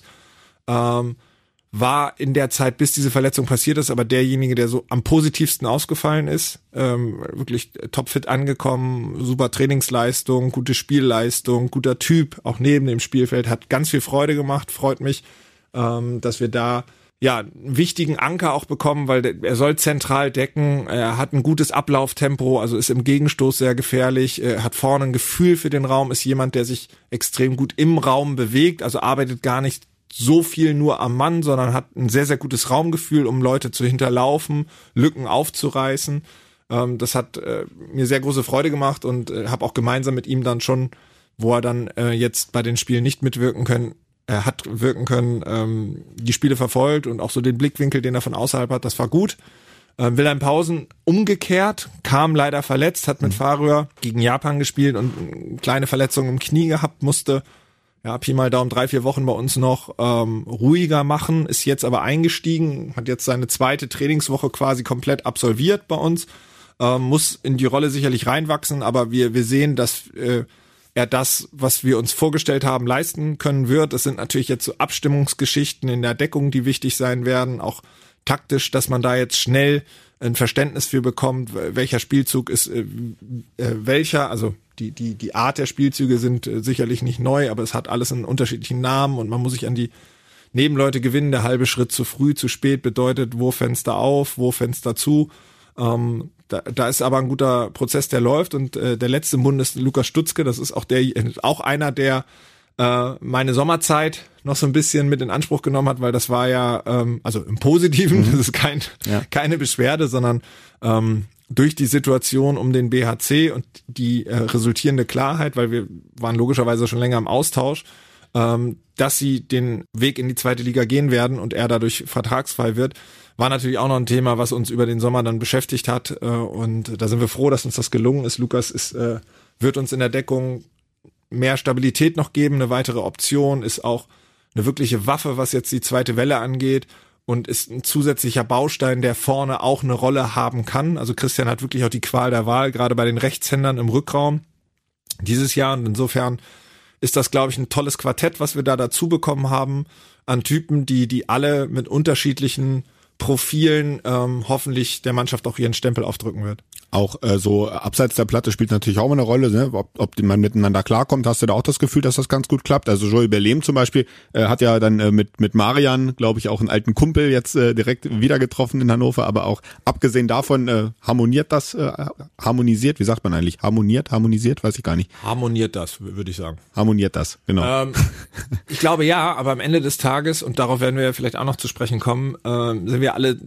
Speaker 3: Ähm, war in der Zeit, bis diese Verletzung passiert ist, aber derjenige, der so am positivsten ausgefallen ist. Ähm, wirklich topfit angekommen, super Trainingsleistung, gute Spielleistung, guter Typ, auch neben dem Spielfeld. Hat ganz viel Freude gemacht, freut mich, ähm, dass wir da ja, einen wichtigen Anker auch bekommen, weil der, er soll zentral decken, er hat ein gutes Ablauftempo, also ist im Gegenstoß sehr gefährlich, er hat vorne ein Gefühl für den Raum, ist jemand, der sich extrem gut im Raum bewegt, also arbeitet gar nicht so viel nur am Mann, sondern hat ein sehr, sehr gutes Raumgefühl, um Leute zu hinterlaufen, Lücken aufzureißen. Ähm, das hat äh, mir sehr große Freude gemacht und äh, habe auch gemeinsam mit ihm dann schon, wo er dann äh, jetzt bei den Spielen nicht mitwirken können, er hat wirken können, ähm, die Spiele verfolgt und auch so den Blickwinkel, den er von außerhalb hat, das war gut. Ähm, Wilhelm Pausen umgekehrt, kam leider verletzt, hat mit mhm. Färöer gegen Japan gespielt und eine kleine Verletzung im Knie gehabt, musste ja Pi mal Daumen drei, vier Wochen bei uns noch ähm, ruhiger machen, ist jetzt aber eingestiegen, hat jetzt seine zweite Trainingswoche quasi komplett absolviert bei uns, ähm, muss in die Rolle sicherlich reinwachsen, aber wir wir sehen, dass äh, er das, was wir uns vorgestellt haben, leisten können wird. Das sind natürlich jetzt so Abstimmungsgeschichten in der Deckung, die wichtig sein werden, auch taktisch, dass man da jetzt schnell ein Verständnis für bekommt, welcher Spielzug ist äh, äh, welcher. Also die die die Art der Spielzüge sind äh, sicherlich nicht neu, aber es hat alles einen unterschiedlichen Namen und man muss sich an die Nebenleute gewinnen. Der halbe Schritt zu früh, zu spät bedeutet, wo Fenster auf, wo Fenster zu. Ähm, da, da ist aber ein guter Prozess, der läuft und äh, der letzte im Bund ist Lukas Stutzke, das ist auch der auch einer, der äh, meine Sommerzeit noch so ein bisschen mit in Anspruch genommen hat, weil das war ja, ähm, also im Positiven, mhm. das ist kein, ja. keine Beschwerde, sondern ähm, durch die Situation um den B H C und die äh, resultierende Klarheit, weil wir waren logischerweise schon länger im Austausch, ähm, dass sie den Weg in die zweite Liga gehen werden und er dadurch vertragsfrei wird, war natürlich auch noch ein Thema, was uns über den Sommer dann beschäftigt hat. Und da sind wir froh, dass uns das gelungen ist. Lukas ist, wird uns in der Deckung mehr Stabilität noch geben, eine weitere Option, ist auch eine wirkliche Waffe, was jetzt die zweite Welle angeht. und ist ein zusätzlicher Baustein, der vorne auch eine Rolle haben kann. Also Christian hat wirklich auch die Qual der Wahl, gerade bei den Rechtshändern im Rückraum dieses Jahr. Und insofern ist das, glaube ich, ein tolles Quartett, was wir da dazu bekommen haben an Typen, die die alle mit unterschiedlichen Profilen ähm, hoffentlich der Mannschaft auch ihren Stempel aufdrücken wird.
Speaker 2: Auch äh, so abseits der Platte spielt natürlich auch mal eine Rolle, ne? ob, ob man miteinander klarkommt. Hast du da auch das Gefühl, dass das ganz gut klappt? Also Joey Berlehm zum Beispiel äh, hat ja dann äh, mit mit Marian, glaube ich, auch einen alten Kumpel jetzt äh, direkt wieder getroffen in Hannover, aber auch abgesehen davon äh, harmoniert das, äh, harmonisiert, wie sagt man eigentlich? Harmoniert, harmonisiert, weiß ich gar nicht.
Speaker 3: Harmoniert das, würde ich sagen.
Speaker 2: Harmoniert das, genau.
Speaker 3: Ähm, ich glaube ja, aber am Ende des Tages, und darauf werden wir ja vielleicht auch noch zu sprechen kommen, äh, sind wir alle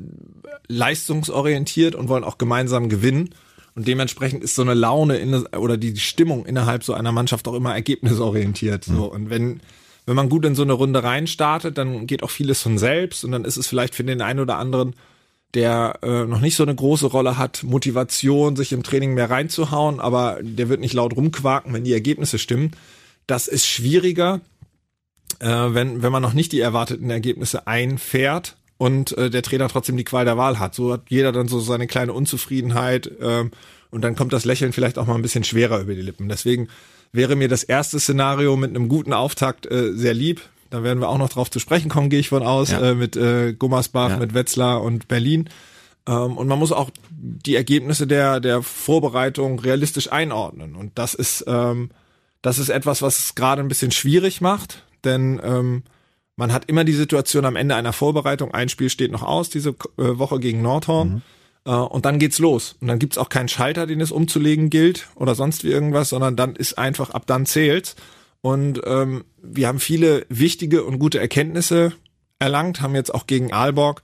Speaker 3: leistungsorientiert und wollen auch gemeinsam gewinnen. Und dementsprechend ist so eine Laune in, oder die Stimmung innerhalb so einer Mannschaft auch immer ergebnisorientiert. So. Und wenn, wenn man gut in so eine Runde reinstartet, dann geht auch vieles von selbst. Und dann ist es vielleicht für den einen oder anderen, der äh, noch nicht so eine große Rolle hat, Motivation, sich im Training mehr reinzuhauen, aber der wird nicht laut rumquaken, wenn die Ergebnisse stimmen. Das ist schwieriger, äh, wenn, wenn man noch nicht die erwarteten Ergebnisse einfährt und äh, der Trainer trotzdem die Qual der Wahl hat. So hat jeder dann so seine kleine Unzufriedenheit ähm, und dann kommt das Lächeln vielleicht auch mal ein bisschen schwerer über die Lippen. Deswegen wäre mir das erste Szenario mit einem guten Auftakt äh, sehr lieb. Da werden wir auch noch drauf zu sprechen kommen, gehe ich von aus, ja. äh, mit äh, Gummersbach, ja. mit Wetzlar und Berlin. Ähm, und man muss auch die Ergebnisse der der Vorbereitung realistisch einordnen. Und das ist ähm, das ist etwas, was es gerade ein bisschen schwierig macht, denn ähm, man hat immer die Situation am Ende einer Vorbereitung, ein Spiel steht noch aus, diese äh, Woche gegen Nordhorn, mhm. äh, und dann geht's los. Und dann gibt's auch keinen Schalter, den es umzulegen gilt oder sonst wie irgendwas, sondern dann ist einfach, ab dann zählt's. Und ähm, wir haben viele wichtige und gute Erkenntnisse erlangt, haben jetzt auch gegen Aalborg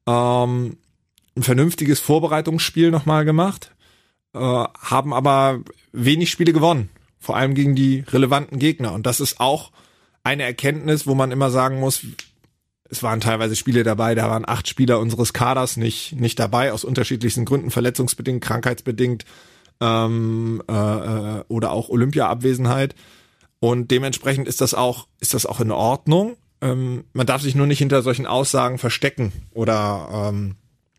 Speaker 3: ähm, ein vernünftiges Vorbereitungsspiel nochmal gemacht, äh, haben aber wenig Spiele gewonnen, vor allem gegen die relevanten Gegner. Und das ist auch eine Erkenntnis, wo man immer sagen muss, es waren teilweise Spiele dabei, da waren acht Spieler unseres Kaders nicht nicht dabei, aus unterschiedlichsten Gründen, verletzungsbedingt, krankheitsbedingt ähm, äh, oder auch Olympiaabwesenheit. Und dementsprechend ist das auch ist das auch in Ordnung. Ähm, man darf sich nur nicht hinter solchen Aussagen verstecken oder ähm,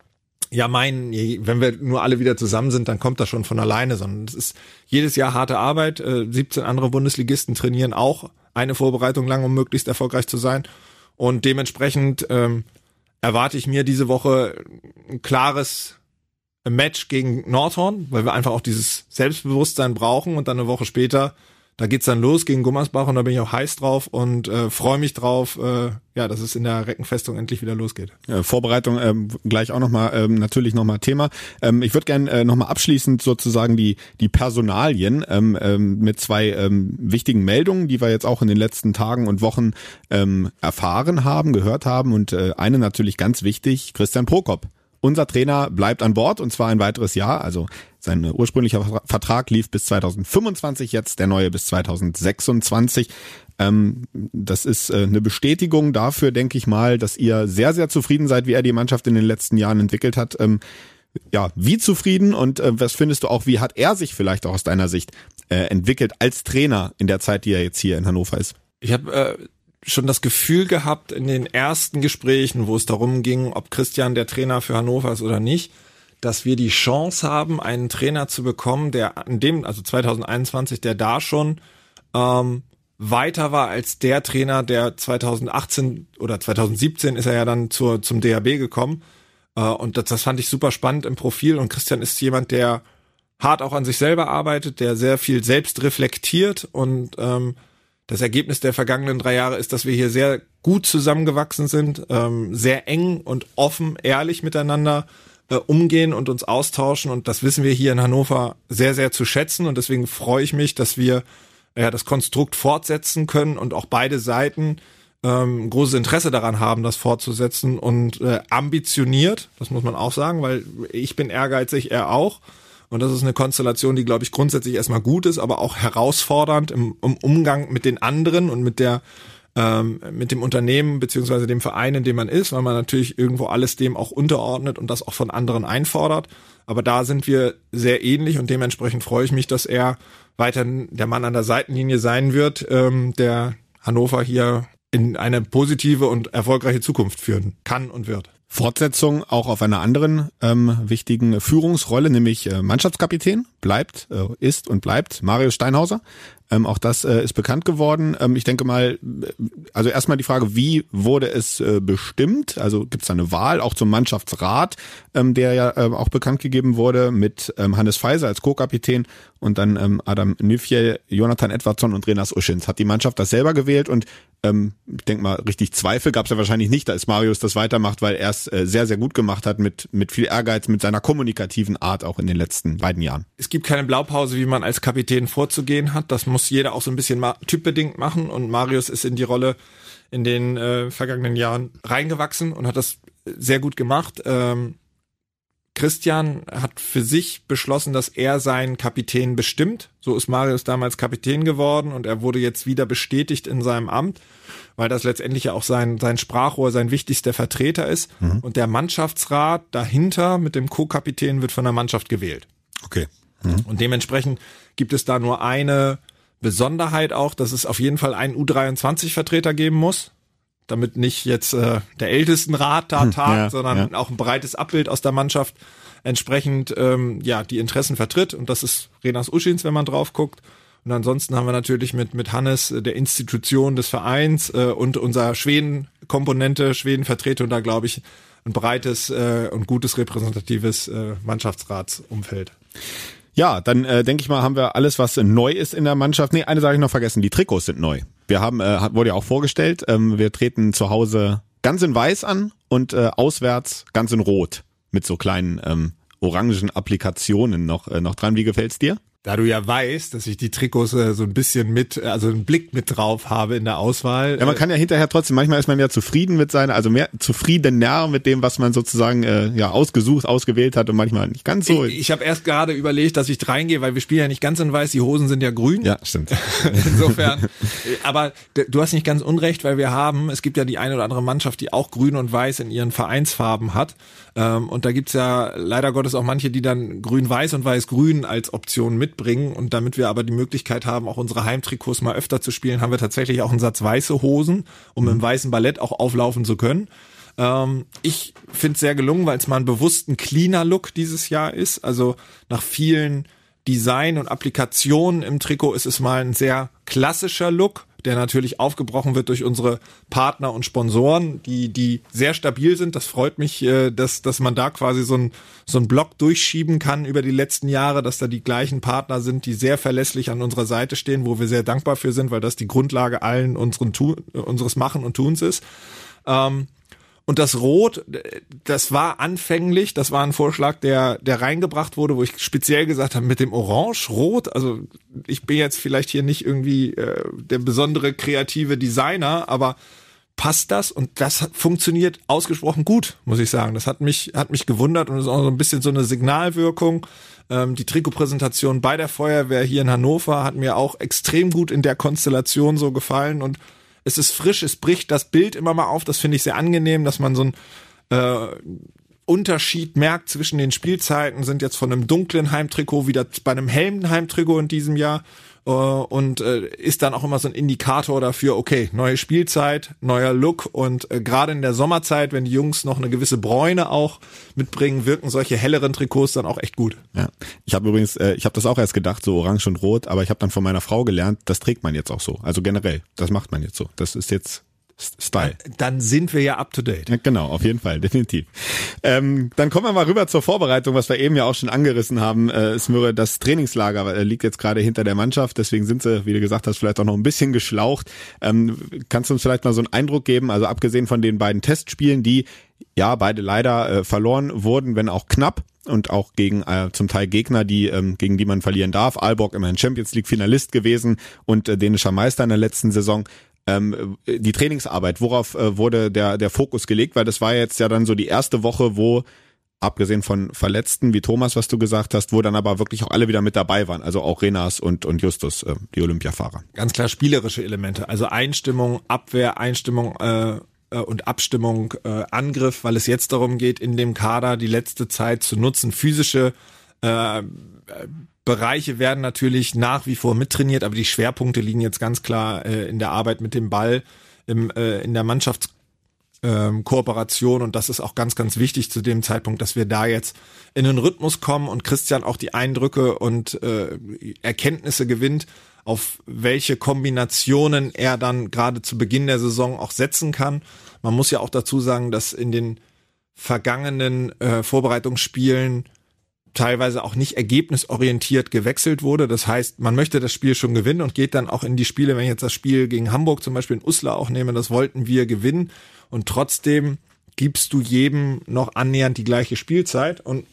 Speaker 3: ja meinen, wenn wir nur alle wieder zusammen sind, dann kommt das schon von alleine, sondern es ist jedes Jahr harte Arbeit. Äh, siebzehn andere Bundesligisten trainieren auch eine Vorbereitung lang, um möglichst erfolgreich zu sein. Und dementsprechend ähm, erwarte ich mir diese Woche ein klares Match gegen Nordhorn, weil wir einfach auch dieses Selbstbewusstsein brauchen. Und dann eine Woche später, da geht's dann los gegen Gummersbach und da bin ich auch heiß drauf und äh, freue mich drauf, äh, ja, dass es in der Reckenfestung endlich wieder losgeht. Ja,
Speaker 2: Vorbereitung ähm, gleich auch nochmal, ähm, natürlich nochmal Thema. Ähm, ich würde gerne äh, nochmal abschließend sozusagen die die Personalien ähm, ähm, mit zwei ähm, wichtigen Meldungen, die wir jetzt auch in den letzten Tagen und Wochen ähm, erfahren haben, gehört haben und äh, eine natürlich ganz wichtig, Christian Prokop. Unser Trainer bleibt an Bord und zwar ein weiteres Jahr, also sein ursprünglicher Vertrag lief bis zweitausendfünfundzwanzig, jetzt der neue bis zweitausendsechsundzwanzig. Ähm, das ist äh, eine Bestätigung dafür, denke ich mal, dass ihr sehr, sehr zufrieden seid, wie er die Mannschaft in den letzten Jahren entwickelt hat. Ähm, ja, wie zufrieden und äh, was findest du auch, wie hat er sich vielleicht auch aus deiner Sicht äh, entwickelt als Trainer in der Zeit, die er jetzt hier in Hannover ist?
Speaker 3: Ich habe äh schon das Gefühl gehabt in den ersten Gesprächen, wo es darum ging, ob Christian der Trainer für Hannover ist oder nicht, dass wir die Chance haben, einen Trainer zu bekommen, der in dem, also zweitausendeinundzwanzig, der da schon ähm, weiter war als der Trainer, der zweitausendachtzehn oder zweitausendsiebzehn ist er ja dann zur zum D H B gekommen. Äh, und das, das fand ich super spannend im Profil. Und Christian ist jemand, der hart auch an sich selber arbeitet, der sehr viel selbst reflektiert und ähm, das Ergebnis der vergangenen drei Jahre ist, dass wir hier sehr gut zusammengewachsen sind, ähm, sehr eng und offen, ehrlich miteinander äh, umgehen und uns austauschen. Und das wissen wir hier in Hannover sehr, sehr zu schätzen. Und deswegen freue ich mich, dass wir ja, das Konstrukt fortsetzen können und auch beide Seiten ähm, großes Interesse daran haben, das fortzusetzen und äh, ambitioniert, das muss man auch sagen, weil ich bin ehrgeizig, er auch. Und das ist eine Konstellation, die, glaube ich, grundsätzlich erstmal gut ist, aber auch herausfordernd im, im Umgang mit den anderen und mit der ähm, mit dem Unternehmen beziehungsweise dem Verein, in dem man ist, weil man natürlich irgendwo alles dem auch unterordnet und das auch von anderen einfordert. Aber da sind wir sehr ähnlich und dementsprechend freue ich mich, dass er weiterhin der Mann an der Seitenlinie sein wird, ähm, der Hannover hier in eine positive und erfolgreiche Zukunft führen kann und wird.
Speaker 2: Fortsetzung auch auf einer anderen ähm, wichtigen Führungsrolle, nämlich äh, Mannschaftskapitän, bleibt, äh, ist und bleibt Marius Steinhauser. Ähm, auch das äh, ist bekannt geworden. Ähm, ich denke mal, also erstmal die Frage, wie wurde es äh, bestimmt? Also gibt es da eine Wahl, auch zum Mannschaftsrat, ähm, der ja äh, auch bekannt gegeben wurde mit ähm, Hannes Feiser als Co-Kapitän und dann ähm, Adam Nüfjel, Jonathan Edwardsson und Renas Uschins. Hat die Mannschaft das selber gewählt und ähm, ich denke mal, richtig Zweifel gab es ja wahrscheinlich nicht, dass Marius das weitermacht, weil er es äh, sehr, sehr gut gemacht hat mit mit viel Ehrgeiz, mit seiner kommunikativen Art auch in den letzten beiden Jahren.
Speaker 3: Es gibt keine Blaupause, wie man als Kapitän vorzugehen hat. Das muss jeder auch so ein bisschen ma- typbedingt machen und Marius ist in die Rolle in den äh, vergangenen Jahren reingewachsen und hat das sehr gut gemacht. Ähm, Christian hat für sich beschlossen, dass er seinen Kapitän bestimmt. So ist Marius damals Kapitän geworden und er wurde jetzt wieder bestätigt in seinem Amt, weil das letztendlich ja auch sein, sein Sprachrohr, sein wichtigster Vertreter ist. Mhm. Und der Mannschaftsrat dahinter mit dem Co-Kapitän wird von der Mannschaft gewählt.
Speaker 2: Okay. Mhm.
Speaker 3: Und dementsprechend gibt es da nur eine Besonderheit auch, dass es auf jeden Fall einen U dreiundzwanzig Vertreter geben muss, damit nicht jetzt äh, der Ältestenrat da tagt, ja, sondern ja. auch ein breites Abbild aus der Mannschaft entsprechend ähm, ja die Interessen vertritt. Und das ist Renas Uschins, wenn man drauf guckt. Und ansonsten haben wir natürlich mit mit Hannes, der Institution des Vereins äh, und unserer Schweden-Komponente, Schweden-Vertretung, da glaube ich ein breites äh, und gutes repräsentatives äh, Mannschaftsratsumfeld.
Speaker 2: Ja, dann äh, denke ich mal, haben wir alles, was neu ist in der Mannschaft. Nee, eine Sache ich noch vergessen, die Trikots sind neu. Wir haben, äh, wurde ja auch vorgestellt, ähm, wir treten zu Hause ganz in weiß an und äh, auswärts ganz in rot mit so kleinen ähm, orangen Applikationen noch, äh, noch dran. Wie gefällt's dir?
Speaker 3: Da du ja weißt, dass ich die Trikots äh, so ein bisschen mit, also einen Blick mit drauf habe in der Auswahl.
Speaker 2: Ja, man kann ja hinterher trotzdem, manchmal ist man ja zufrieden mit seiner, also mehr zufriedener mit dem, was man sozusagen äh, ja ausgesucht, ausgewählt hat und manchmal nicht ganz so.
Speaker 3: Ich, ich habe erst gerade überlegt, dass ich reingehe, weil wir spielen ja nicht ganz in weiß, die Hosen sind ja grün.
Speaker 2: Ja, stimmt.
Speaker 3: Insofern, aber du hast nicht ganz unrecht, weil wir haben, es gibt ja die eine oder andere Mannschaft, die auch grün und weiß in ihren Vereinsfarben hat. Und da gibt's ja leider Gottes auch manche, die dann grün-weiß und weiß-grün als Option mitbringen. Und damit wir aber die Möglichkeit haben, auch unsere Heimtrikots mal öfter zu spielen, haben wir tatsächlich auch einen Satz weiße Hosen, um mhm. im weißen Ballett auch auflaufen zu können. Ähm, ich finde es sehr gelungen, weil es mal einen bewussten cleaner Look dieses Jahr ist. Also nach vielen Design und Applikationen im Trikot ist es mal ein sehr klassischer Look, der natürlich aufgebrochen wird durch unsere Partner und Sponsoren, die die sehr stabil sind. Das freut mich, dass dass man da quasi so ein so ein Block durchschieben kann über die letzten Jahre, dass da die gleichen Partner sind, die sehr verlässlich an unserer Seite stehen, wo wir sehr dankbar für sind, weil das die Grundlage allen unseren Tu- unseres Machen und Tuns ist. Ähm, Und das Rot, das war anfänglich, das war ein Vorschlag, der der reingebracht wurde, wo ich speziell gesagt habe, mit dem Orange-Rot, also ich bin jetzt vielleicht hier nicht irgendwie äh, der besondere kreative Designer, aber passt das? Und das funktioniert ausgesprochen gut, muss ich sagen. Das hat mich hat mich gewundert und ist auch so ein bisschen so eine Signalwirkung. Ähm, die Trikotpräsentation bei der Feuerwehr hier in Hannover hat mir auch extrem gut in der Konstellation so gefallen und es ist frisch, es bricht das Bild immer mal auf, das finde ich sehr angenehm, dass man so einen äh, Unterschied merkt zwischen den Spielzeiten, sind jetzt von einem dunklen Heimtrikot wieder bei einem hellen Heimtrikot in diesem Jahr äh, und äh, ist dann auch immer so ein Indikator dafür, okay, neue Spielzeit, neuer Look und äh, gerade in der Sommerzeit, wenn die Jungs noch eine gewisse Bräune auch mitbringen, wirken solche helleren Trikots dann auch echt gut.
Speaker 2: Ja, ich habe übrigens, äh, ich habe das auch erst gedacht, so orange und rot, aber ich habe dann von meiner Frau gelernt, das trägt man jetzt auch so, also generell, das macht man jetzt so, das ist jetzt Style.
Speaker 3: Dann sind wir ja up to date.
Speaker 2: Ja, genau, auf jeden Fall, definitiv. Ähm, dann kommen wir mal rüber zur Vorbereitung, was wir eben ja auch schon angerissen haben. Äh, Smyre, das Trainingslager äh, liegt jetzt gerade hinter der Mannschaft, deswegen sind sie, wie du gesagt hast, vielleicht auch noch ein bisschen geschlaucht. Ähm, kannst du uns vielleicht mal so einen Eindruck geben, also abgesehen von den beiden Testspielen, die ja beide leider äh, verloren wurden, wenn auch knapp, und auch gegen äh, zum Teil Gegner, die ähm, gegen die man verlieren darf. Aalborg immerhin Champions League Finalist gewesen und äh, dänischer Meister in der letzten Saison. Ähm, die Trainingsarbeit, worauf äh, wurde der der Fokus gelegt? Weil das war jetzt ja dann so die erste Woche, wo, abgesehen von Verletzten, wie Thomas, was du gesagt hast, wo dann aber wirklich auch alle wieder mit dabei waren, also auch Renas und und Justus, äh, die Olympiafahrer.
Speaker 3: Ganz klar spielerische Elemente, also Einstimmung, Abwehr, Einstimmung äh, und Abstimmung, äh, Angriff, weil es jetzt darum geht, in dem Kader die letzte Zeit zu nutzen. Physische äh, Bereiche werden natürlich nach wie vor mittrainiert, aber die Schwerpunkte liegen jetzt ganz klar äh, in der Arbeit mit dem Ball, im, äh, in der Mannschaftskooperation ähm, und das ist auch ganz, ganz wichtig zu dem Zeitpunkt, dass wir da jetzt in einen Rhythmus kommen und Christian auch die Eindrücke und äh, Erkenntnisse gewinnt, auf welche Kombinationen er dann gerade zu Beginn der Saison auch setzen kann. Man muss ja auch dazu sagen, dass in den vergangenen äh, Vorbereitungsspielen teilweise auch nicht ergebnisorientiert gewechselt wurde. Das heißt, man möchte das Spiel schon gewinnen und geht dann auch in die Spiele, wenn ich jetzt das Spiel gegen Hamburg zum Beispiel in Uslar auch nehme, das wollten wir gewinnen und trotzdem gibst du jedem noch annähernd die gleiche Spielzeit und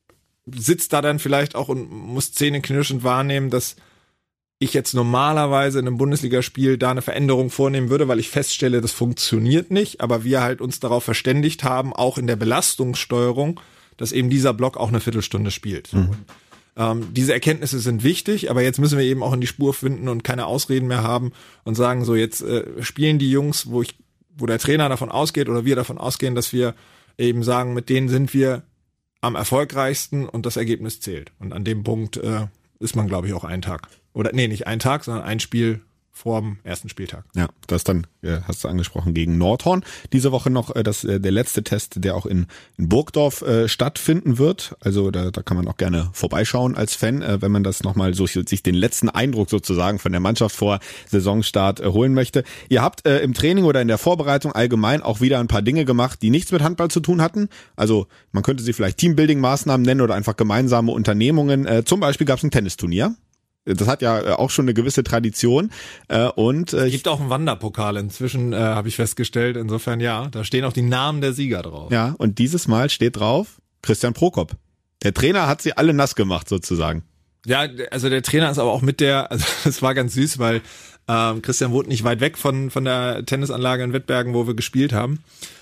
Speaker 3: sitzt da dann vielleicht auch und muss zähneknirschend wahrnehmen, dass ich jetzt normalerweise in einem Bundesligaspiel da eine Veränderung vornehmen würde, weil ich feststelle, das funktioniert nicht, aber wir halt uns darauf verständigt haben, auch in der Belastungssteuerung, dass eben dieser Block auch eine Viertelstunde spielt. Mhm. Und, ähm, diese Erkenntnisse sind wichtig, aber jetzt müssen wir eben auch in die Spur finden und keine Ausreden mehr haben und sagen, so jetzt äh, spielen die Jungs, wo ich, wo der Trainer davon ausgeht oder wir davon ausgehen, dass wir eben sagen, mit denen sind wir am erfolgreichsten und das Ergebnis zählt. Und an dem Punkt äh, ist man, glaube ich, auch einen Tag. Oder nee, nicht ein Tag, sondern ein Spiel vor dem ersten Spieltag.
Speaker 2: Ja, das dann, äh, hast du angesprochen, gegen Nordhorn. Diese Woche noch äh, das äh, der letzte Test, der auch in, in Burgdorf äh, stattfinden wird. Also da, da kann man auch gerne vorbeischauen als Fan, äh, wenn man das nochmal so sich den letzten Eindruck sozusagen von der Mannschaft vor Saisonstart äh, holen möchte. Ihr habt äh, im Training oder in der Vorbereitung allgemein auch wieder ein paar Dinge gemacht, die nichts mit Handball zu tun hatten. Also man könnte sie vielleicht Teambuilding-Maßnahmen nennen oder einfach gemeinsame Unternehmungen. Äh, zum Beispiel gab es ein Tennisturnier. Das hat ja auch schon eine gewisse Tradition. Äh, und äh,
Speaker 3: es gibt auch einen Wanderpokal inzwischen, äh, habe ich festgestellt. Insofern ja, da stehen auch die Namen der Sieger drauf.
Speaker 2: Ja, und dieses Mal steht drauf Christian Prokop. Der Trainer hat sie alle nass gemacht sozusagen.
Speaker 3: Ja, also der Trainer ist aber auch mit der, also es war ganz süß, weil ähm, Christian wohnt nicht weit weg von von der Tennisanlage in Wettbergen, wo wir gespielt haben.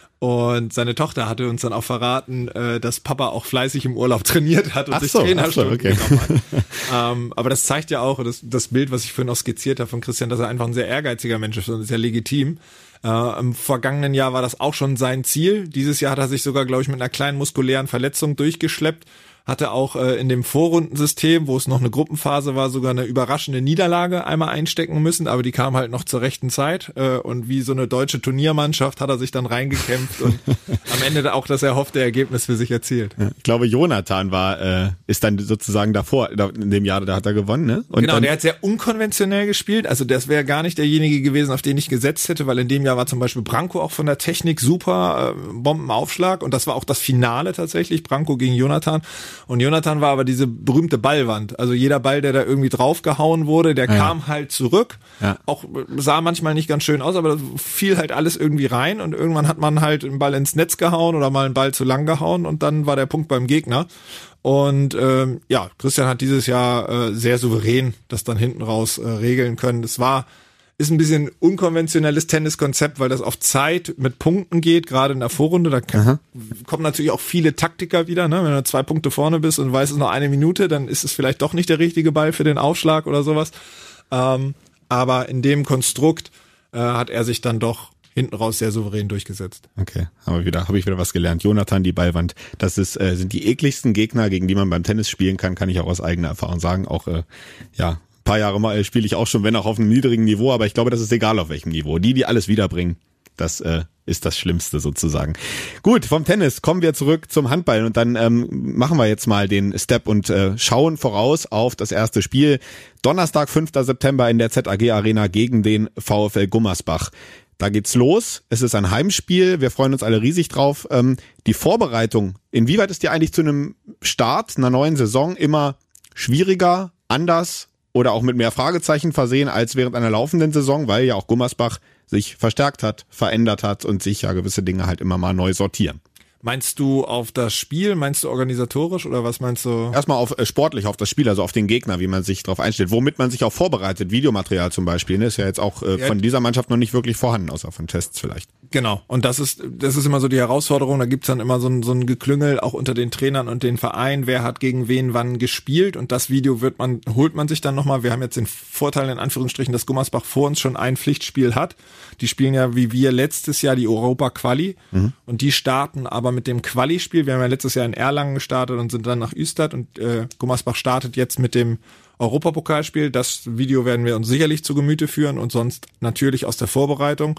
Speaker 3: Und seine Tochter hatte uns dann auch verraten, äh, dass Papa auch fleißig im Urlaub trainiert hat und
Speaker 2: ach
Speaker 3: sich
Speaker 2: so,
Speaker 3: Trainerstunden
Speaker 2: okay.
Speaker 3: genommen hat. ähm, aber das zeigt ja auch, das, das Bild, was ich vorhin auch skizziert habe von Christian, dass er einfach ein sehr ehrgeiziger Mensch ist und sehr legitim. Äh, im vergangenen Jahr war das auch schon sein Ziel. Dieses Jahr hat er sich sogar, glaube ich, mit einer kleinen muskulären Verletzung durchgeschleppt. Hatte auch äh, in dem Vorrundensystem, wo es noch eine Gruppenphase war, sogar eine überraschende Niederlage einmal einstecken müssen, aber die kam halt noch zur rechten Zeit äh, und wie so eine deutsche Turniermannschaft hat er sich dann reingekämpft und am Ende auch das erhoffte Ergebnis für sich erzielt.
Speaker 2: Ja, ich glaube, Jonathan war äh, ist dann sozusagen davor, in dem Jahr, da hat er gewonnen, ne? Und
Speaker 3: genau,
Speaker 2: dann,
Speaker 3: der hat sehr unkonventionell gespielt, also das wäre gar nicht derjenige gewesen, auf den ich gesetzt hätte, weil in dem Jahr war zum Beispiel Branko auch von der Technik super, äh, Bombenaufschlag und das war auch das Finale tatsächlich, Branko gegen Jonathan. Und Jonathan war aber diese berühmte Ballwand. Also jeder Ball, der da irgendwie draufgehauen wurde, der ja. kam halt zurück. Ja. Auch sah manchmal nicht ganz schön aus, aber das fiel halt alles irgendwie rein und irgendwann hat man halt einen Ball ins Netz gehauen oder mal einen Ball zu lang gehauen und dann war der Punkt beim Gegner. Und ähm, ja, Christian hat dieses Jahr äh, sehr souverän das dann hinten raus äh, regeln können. Das war ist ein bisschen unkonventionelles Tenniskonzept, weil das auf Zeit mit Punkten geht, gerade in der Vorrunde. Da kann, kommen natürlich auch viele Taktiker wieder. Ne? Wenn du zwei Punkte vorne bist und weißt es noch eine Minute, dann ist es vielleicht doch nicht der richtige Ball für den Aufschlag oder sowas. Ähm, aber in dem Konstrukt äh, hat er sich dann doch hinten raus sehr souverän durchgesetzt.
Speaker 2: Okay, aber wieder habe ich wieder was gelernt. Jonathan, die Ballwand, das ist äh, sind die ekligsten Gegner, gegen die man beim Tennis spielen kann, kann ich auch aus eigener Erfahrung sagen. Auch äh, ja. Paar Jahre mal spiele ich auch schon, wenn auch auf einem niedrigen Niveau, aber ich glaube, das ist egal auf welchem Niveau. Die, die alles wiederbringen, das äh, ist das Schlimmste sozusagen. Gut, vom Tennis kommen wir zurück zum Handball und dann ähm, machen wir jetzt mal den Step und äh, schauen voraus auf das erste Spiel. Donnerstag, fünfter September in der Z A G Arena gegen den VfL Gummersbach. Da geht's los. Es ist ein Heimspiel. Wir freuen uns alle riesig drauf. Ähm, die Vorbereitung, inwieweit ist die eigentlich zu einem Start einer neuen Saison immer schwieriger, anders oder auch mit mehr Fragezeichen versehen als während einer laufenden Saison, weil ja auch Gummersbach sich verstärkt hat, verändert hat und sich ja gewisse Dinge halt immer mal neu sortieren.
Speaker 3: Meinst du auf das Spiel, meinst du organisatorisch oder was meinst du?
Speaker 2: Erstmal auf äh, sportlich, auf das Spiel, also auf den Gegner, wie man sich darauf einstellt, womit man sich auch vorbereitet. Videomaterial zum Beispiel, ne, ist ja jetzt auch äh, ja. von dieser Mannschaft noch nicht wirklich vorhanden, außer von Tests vielleicht.
Speaker 3: Genau, und das ist das ist immer so die Herausforderung, da gibt's dann immer so ein, so ein Geklüngel, auch unter den Trainern und den Vereinen, wer hat gegen wen wann gespielt und das Video wird man holt man sich dann nochmal. Wir haben jetzt den Vorteil in Anführungsstrichen, dass Gummersbach vor uns schon ein Pflichtspiel hat. Die spielen ja wie wir letztes Jahr die Europa-Quali mhm. und die starten aber mit dem Quali-Spiel. Wir haben ja letztes Jahr in Erlangen gestartet und sind dann nach Üstad und äh, Gummersbach startet jetzt mit dem Europapokalspiel. Das Video werden wir uns sicherlich zu Gemüte führen und sonst natürlich aus der Vorbereitung.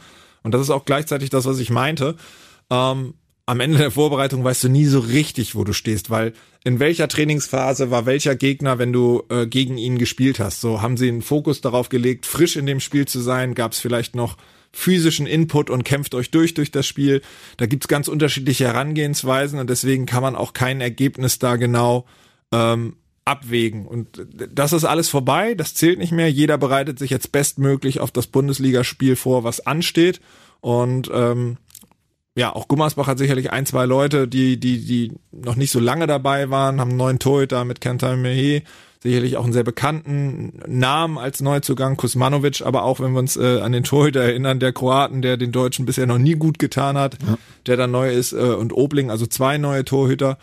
Speaker 3: Und das ist auch gleichzeitig das, was ich meinte. Ähm, am Ende der Vorbereitung weißt du nie so richtig, wo du stehst, weil in welcher Trainingsphase war welcher Gegner, wenn du äh, gegen ihn gespielt hast. So haben sie einen Fokus darauf gelegt, frisch in dem Spiel zu sein, gab es vielleicht noch physischen Input und kämpft euch durch durch das Spiel. Da gibt's ganz unterschiedliche Herangehensweisen und deswegen kann man auch kein Ergebnis da genau ähm, abwägen. Und das ist alles vorbei, das zählt nicht mehr. Jeder bereitet sich jetzt bestmöglich auf das Bundesligaspiel vor, was ansteht. Und ähm, ja, auch Gummersbach hat sicherlich ein, zwei Leute, die die die noch nicht so lange dabei waren, haben einen neuen Torhüter mit Kentan Mehe, sicherlich auch einen sehr bekannten Namen als Neuzugang, Kuzmanovic, aber auch, wenn wir uns äh, an den Torhüter erinnern, der Kroaten, der den Deutschen bisher noch nie gut getan hat, ja. der dann neu ist, äh, und Obling, also zwei neue Torhüter.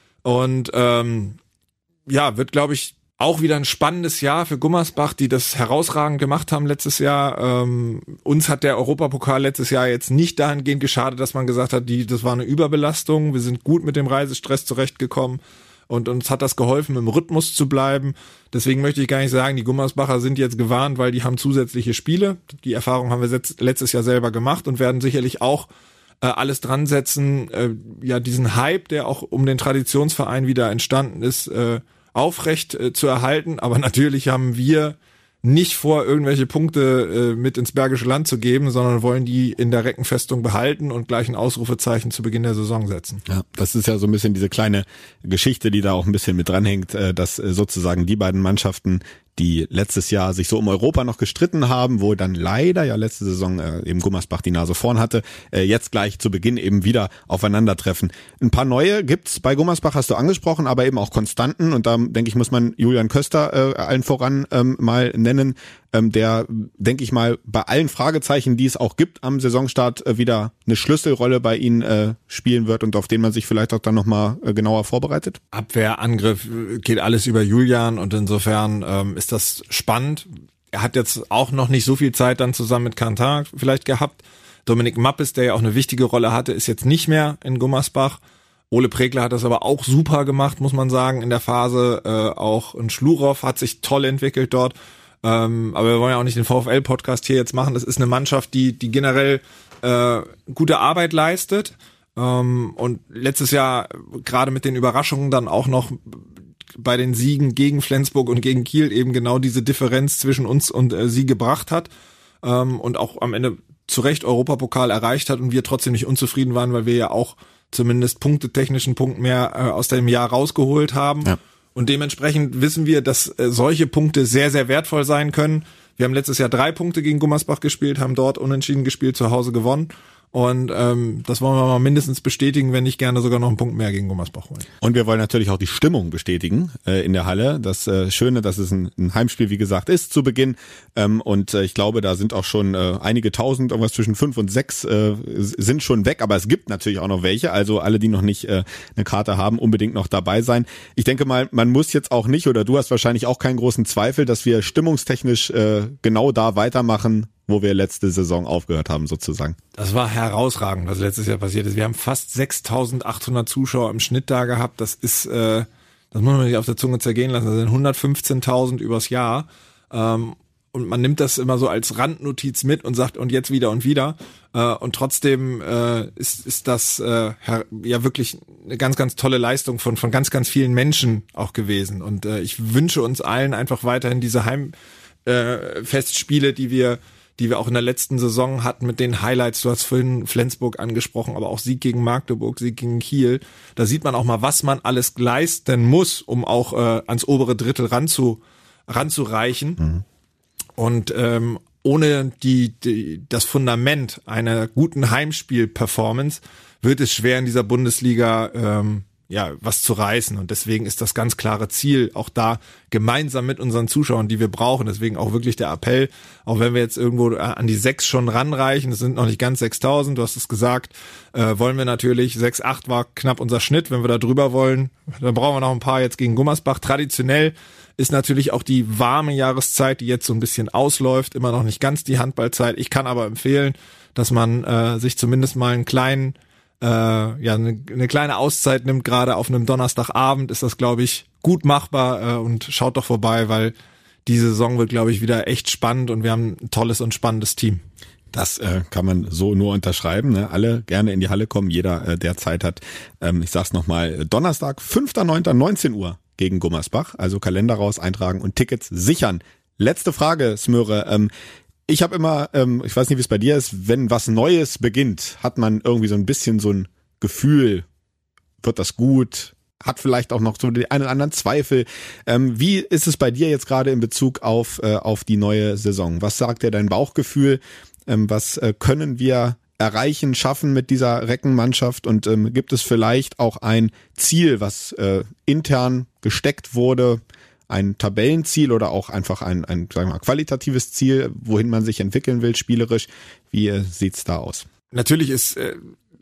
Speaker 3: Und ähm, ja, wird, glaube ich, auch wieder ein spannendes Jahr für Gummersbach, die das herausragend gemacht haben letztes Jahr. Ähm, uns hat der Europapokal letztes Jahr jetzt nicht dahingehend geschadet, dass man gesagt hat, die, das war eine Überbelastung. Wir sind gut mit dem Reisestress zurechtgekommen und uns hat das geholfen, im Rhythmus zu bleiben. Deswegen möchte ich gar nicht sagen, die Gummersbacher sind jetzt gewarnt, weil die haben zusätzliche Spiele. Die Erfahrung haben wir letztes Jahr selber gemacht und werden sicherlich auch äh, alles dran setzen, äh, ja, diesen Hype, der auch um den Traditionsverein wieder entstanden ist, äh, aufrecht äh, zu erhalten, aber natürlich haben wir nicht vor, irgendwelche Punkte äh, mit ins Bergische Land zu geben, sondern wollen die in der Reckenfestung behalten und gleich ein Ausrufezeichen zu Beginn der Saison setzen.
Speaker 2: Ja, das ist ja so ein bisschen diese kleine Geschichte, die da auch ein bisschen mit dranhängt, äh, dass äh, sozusagen die beiden Mannschaften, die letztes Jahr sich so um Europa noch gestritten haben, wo dann leider ja letzte Saison äh, eben Gummersbach die Nase vorn hatte, äh, jetzt gleich zu Beginn eben wieder aufeinandertreffen. Ein paar neue gibt's bei Gummersbach, hast du angesprochen, aber eben auch Konstanten und da denke ich, muss man Julian Köster äh, allen voran ähm, mal nennen, ähm, der, denke ich mal, bei allen Fragezeichen, die es auch gibt am Saisonstart, äh, wieder eine Schlüsselrolle bei ihnen äh, spielen wird und auf den man sich vielleicht auch dann nochmal äh, genauer vorbereitet.
Speaker 3: Abwehr, Angriff, geht alles über Julian und insofern ähm, ist das spannend. Er hat jetzt auch noch nicht so viel Zeit dann zusammen mit Kantar vielleicht gehabt. Dominik Mappes, der ja auch eine wichtige Rolle hatte, ist jetzt nicht mehr in Gummersbach. Ole Pregler hat das aber auch super gemacht, muss man sagen, in der Phase. Äh, auch ein Schlurow hat sich toll entwickelt dort. Ähm, aber wir wollen ja auch nicht den VfL-Podcast hier jetzt machen. Das ist eine Mannschaft, die die generell äh, gute Arbeit leistet. Ähm, und letztes Jahr gerade mit den Überraschungen dann auch noch bei den Siegen gegen Flensburg und gegen Kiel eben genau diese Differenz zwischen uns und äh, sie gebracht hat. Ähm, und auch am Ende zu Recht Europapokal erreicht hat und wir trotzdem nicht unzufrieden waren, weil wir ja auch zumindest punktetechnischen Punkt mehr äh, aus dem Jahr rausgeholt haben. Ja. Und dementsprechend wissen wir, dass äh, solche Punkte sehr, sehr wertvoll sein können. Wir haben letztes Jahr drei Punkte gegen Gummersbach gespielt, haben dort unentschieden gespielt, zu Hause gewonnen. Und ähm, das wollen wir mal mindestens bestätigen, wenn nicht gerne sogar noch einen Punkt mehr gegen Gummersbach holen.
Speaker 2: Und wir wollen natürlich auch die Stimmung bestätigen äh, in der Halle. Das äh, Schöne, dass es ein, ein Heimspiel, wie gesagt, ist zu Beginn. Ähm, und äh, ich glaube, da sind auch schon äh, einige Tausend, irgendwas zwischen fünf und sechs äh, sind schon weg. Aber es gibt natürlich auch noch welche. Also alle, die noch nicht äh, eine Karte haben, unbedingt noch dabei sein. Ich denke mal, man muss jetzt auch nicht, oder du hast wahrscheinlich auch keinen großen Zweifel, dass wir stimmungstechnisch äh, genau da weitermachen, wo wir letzte Saison aufgehört haben, sozusagen.
Speaker 3: Das war herausragend, was letztes Jahr passiert ist. Wir haben fast sechstausendachthundert Zuschauer im Schnitt da gehabt. Das ist, äh, das muss man sich auf der Zunge zergehen lassen. Das sind hundertfünfzehntausend übers Jahr. Ähm, und man nimmt das immer so als Randnotiz mit und sagt, und jetzt wieder und wieder. Äh, und trotzdem äh, ist, ist das äh, ja wirklich eine ganz, ganz tolle Leistung von, von ganz, ganz vielen Menschen auch gewesen. Und äh, ich wünsche uns allen einfach weiterhin diese Heimfestspiele, äh, die wir die wir auch in der letzten Saison hatten mit den Highlights. Du hast vorhin Flensburg angesprochen, aber auch Sieg gegen Magdeburg, Sieg gegen Kiel. Da sieht man auch mal, was man alles leisten muss, um auch äh, ans obere Drittel ranzu, ranzureichen. Mhm. Und ähm, ohne die, die das Fundament einer guten Heimspiel-Performance wird es schwer in dieser Bundesliga ähm, ja, was zu reißen. Und deswegen ist das ganz klare Ziel, auch da gemeinsam mit unseren Zuschauern, die wir brauchen. Deswegen auch wirklich der Appell, auch wenn wir jetzt irgendwo an die sechs schon ranreichen, es sind noch nicht ganz sechstausend, du hast es gesagt, äh, wollen wir natürlich, sechs, acht war knapp unser Schnitt. Wenn wir da drüber wollen, dann brauchen wir noch ein paar jetzt gegen Gummersbach. Traditionell ist natürlich auch die warme Jahreszeit, die jetzt so ein bisschen ausläuft, immer noch nicht ganz die Handballzeit. Ich kann aber empfehlen, dass man äh, sich zumindest mal einen kleinen Äh, ja, eine, eine kleine Auszeit nimmt. Gerade auf einem Donnerstagabend ist das, glaube ich, gut machbar, äh, und schaut doch vorbei, weil die Saison wird, glaube ich, wieder echt spannend und wir haben ein tolles und spannendes Team.
Speaker 2: Das äh, kann man so nur unterschreiben. Ne? Alle gerne in die Halle kommen, jeder, äh, der Zeit hat. Ähm, ich sag's nochmal, Donnerstag, fünfter neunter neunzehn Uhr gegen Gummersbach. Also Kalender raus, eintragen und Tickets sichern. Letzte Frage, Smöre. Ähm, ich habe immer, ähm, ich weiß nicht, wie es bei dir ist, wenn was Neues beginnt, hat man irgendwie so ein bisschen so ein Gefühl, wird das gut? Hat vielleicht auch noch so den einen oder anderen Zweifel. Ähm, wie ist es bei dir jetzt gerade in Bezug auf äh, auf die neue Saison? Was sagt dir dein Bauchgefühl? Ähm, was äh, können wir erreichen, schaffen mit dieser Reckenmannschaft? Und ähm, gibt es vielleicht auch ein Ziel, was äh, intern gesteckt wurde? Ein Tabellenziel oder auch einfach ein, ein sagen wir mal, qualitatives Ziel, wohin man sich entwickeln will, spielerisch? Wie äh, sieht's da aus?
Speaker 3: Natürlich ist... Äh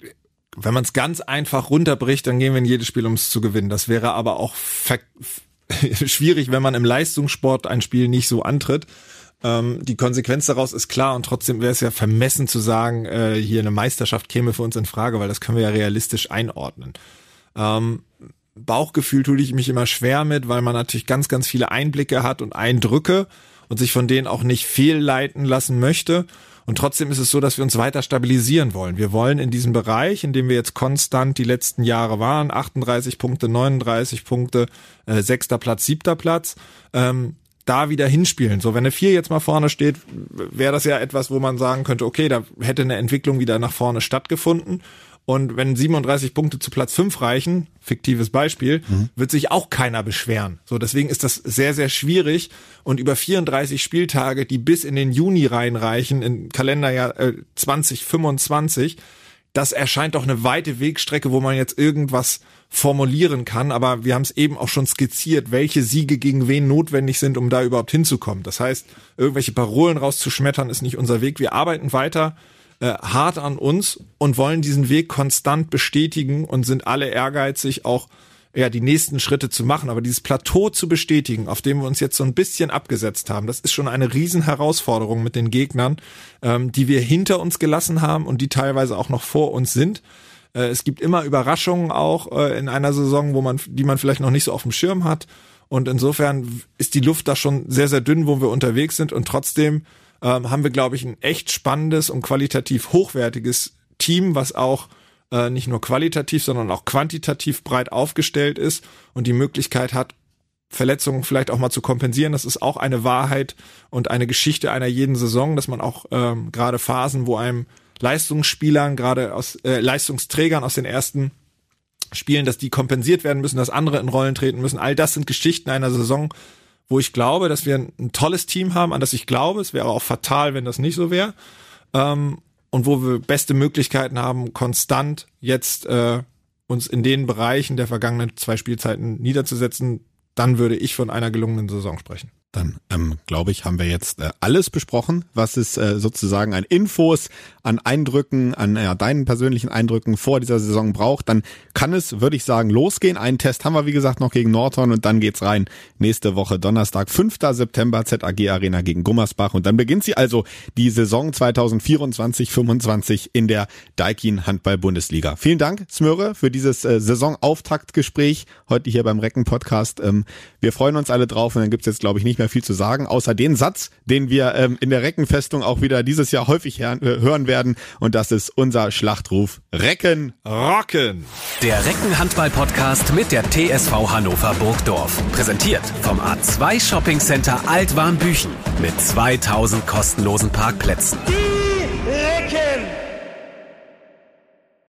Speaker 3: Wenn man es ganz einfach runterbricht, dann gehen wir in jedes Spiel, um es zu gewinnen. Das wäre aber auch ver- schwierig, wenn man im Leistungssport ein Spiel nicht so antritt. Ähm, die Konsequenz daraus ist klar und trotzdem wäre es ja vermessen zu sagen, äh, hier eine Meisterschaft käme für uns in Frage, weil das können wir ja realistisch einordnen. Ähm, Bauchgefühl tue ich mich immer schwer mit, weil man natürlich ganz, ganz viele Einblicke hat und Eindrücke und sich von denen auch nicht fehlleiten lassen möchte. Und trotzdem ist es so, dass wir uns weiter stabilisieren wollen. Wir wollen in diesem Bereich, in dem wir jetzt konstant die letzten Jahre waren, achtunddreißig Punkte, neununddreißig Punkte, äh, sechster Platz, siebter Platz, ähm, da wieder hinspielen. So, wenn eine vier jetzt mal vorne steht, wäre das ja etwas, wo man sagen könnte, okay, da hätte eine Entwicklung wieder nach vorne stattgefunden. Und wenn siebenunddreißig Punkte zu Platz fünf reichen, fiktives Beispiel, mhm. wird sich auch keiner beschweren. So, deswegen ist das sehr, sehr schwierig. Und über vierunddreißig Spieltage, die bis in den Juni reinreichen, im Kalenderjahr äh, zwanzig fünfundzwanzig, das erscheint doch eine weite Wegstrecke, wo man jetzt irgendwas formulieren kann. Aber wir haben es eben auch schon skizziert, welche Siege gegen wen notwendig sind, um da überhaupt hinzukommen. Das heißt, irgendwelche Parolen rauszuschmettern, ist nicht unser Weg. Wir arbeiten weiter Äh, hart an uns und wollen diesen Weg konstant bestätigen und sind alle ehrgeizig, auch ja die nächsten Schritte zu machen. Aber dieses Plateau zu bestätigen, auf dem wir uns jetzt so ein bisschen abgesetzt haben, das ist schon eine riesen Herausforderung mit den Gegnern, ähm, die wir hinter uns gelassen haben und die teilweise auch noch vor uns sind. Äh, es gibt immer Überraschungen auch äh, in einer Saison, wo man, die man vielleicht noch nicht so auf dem Schirm hat. Und insofern ist die Luft da schon sehr, sehr dünn, wo wir unterwegs sind. Und trotzdem Ähm, haben wir, glaube ich, ein echt spannendes und qualitativ hochwertiges Team, was auch äh, nicht nur qualitativ, sondern auch quantitativ breit aufgestellt ist und die Möglichkeit hat, Verletzungen vielleicht auch mal zu kompensieren. Das ist auch eine Wahrheit und eine Geschichte einer jeden Saison, dass man auch ähm, gerade Phasen, wo einem Leistungsspielern, gerade aus äh, Leistungsträgern aus den ersten Spielen, dass die kompensiert werden müssen, dass andere in Rollen treten müssen. All das sind Geschichten einer Saison, wo ich glaube, dass wir ein, ein tolles Team haben, an das ich glaube. Es wäre auch fatal, wenn das nicht so wäre. Ähm, und wo wir beste Möglichkeiten haben, konstant jetzt äh, uns in den Bereichen der vergangenen zwei Spielzeiten niederzusetzen, dann würde ich von einer gelungenen Saison sprechen.
Speaker 2: Dann, ähm, glaube ich, haben wir jetzt äh, alles besprochen, was es äh, sozusagen an Infos, an Eindrücken, an ja, deinen persönlichen Eindrücken vor dieser Saison braucht. Dann kann es, würde ich sagen, losgehen. Einen Test haben wir, wie gesagt, noch gegen Nordhorn und dann geht's rein. Nächste Woche Donnerstag, fünfter September, Z A G Arena gegen Gummersbach. Und dann beginnt sie also die Saison zweitausendvierundzwanzig fünfundzwanzig in der Daikin Handball-Bundesliga. Vielen Dank, Smöre, für dieses äh, Saisonauftaktgespräch heute hier beim Recken-Podcast. Ähm, wir freuen uns alle drauf und dann gibt's jetzt, glaube ich, nicht mehr viel zu sagen, außer den Satz, den wir ähm, in der Reckenfestung auch wieder dieses Jahr häufig her- äh, hören werden. Und das ist unser Schlachtruf: Recken, rocken!
Speaker 1: Der Recken-Handball-Podcast mit der T S V Hannover Burgdorf. Präsentiert vom A zwei Shopping Center Altwarmbüchen mit zweitausend kostenlosen Parkplätzen.
Speaker 4: Die Recken!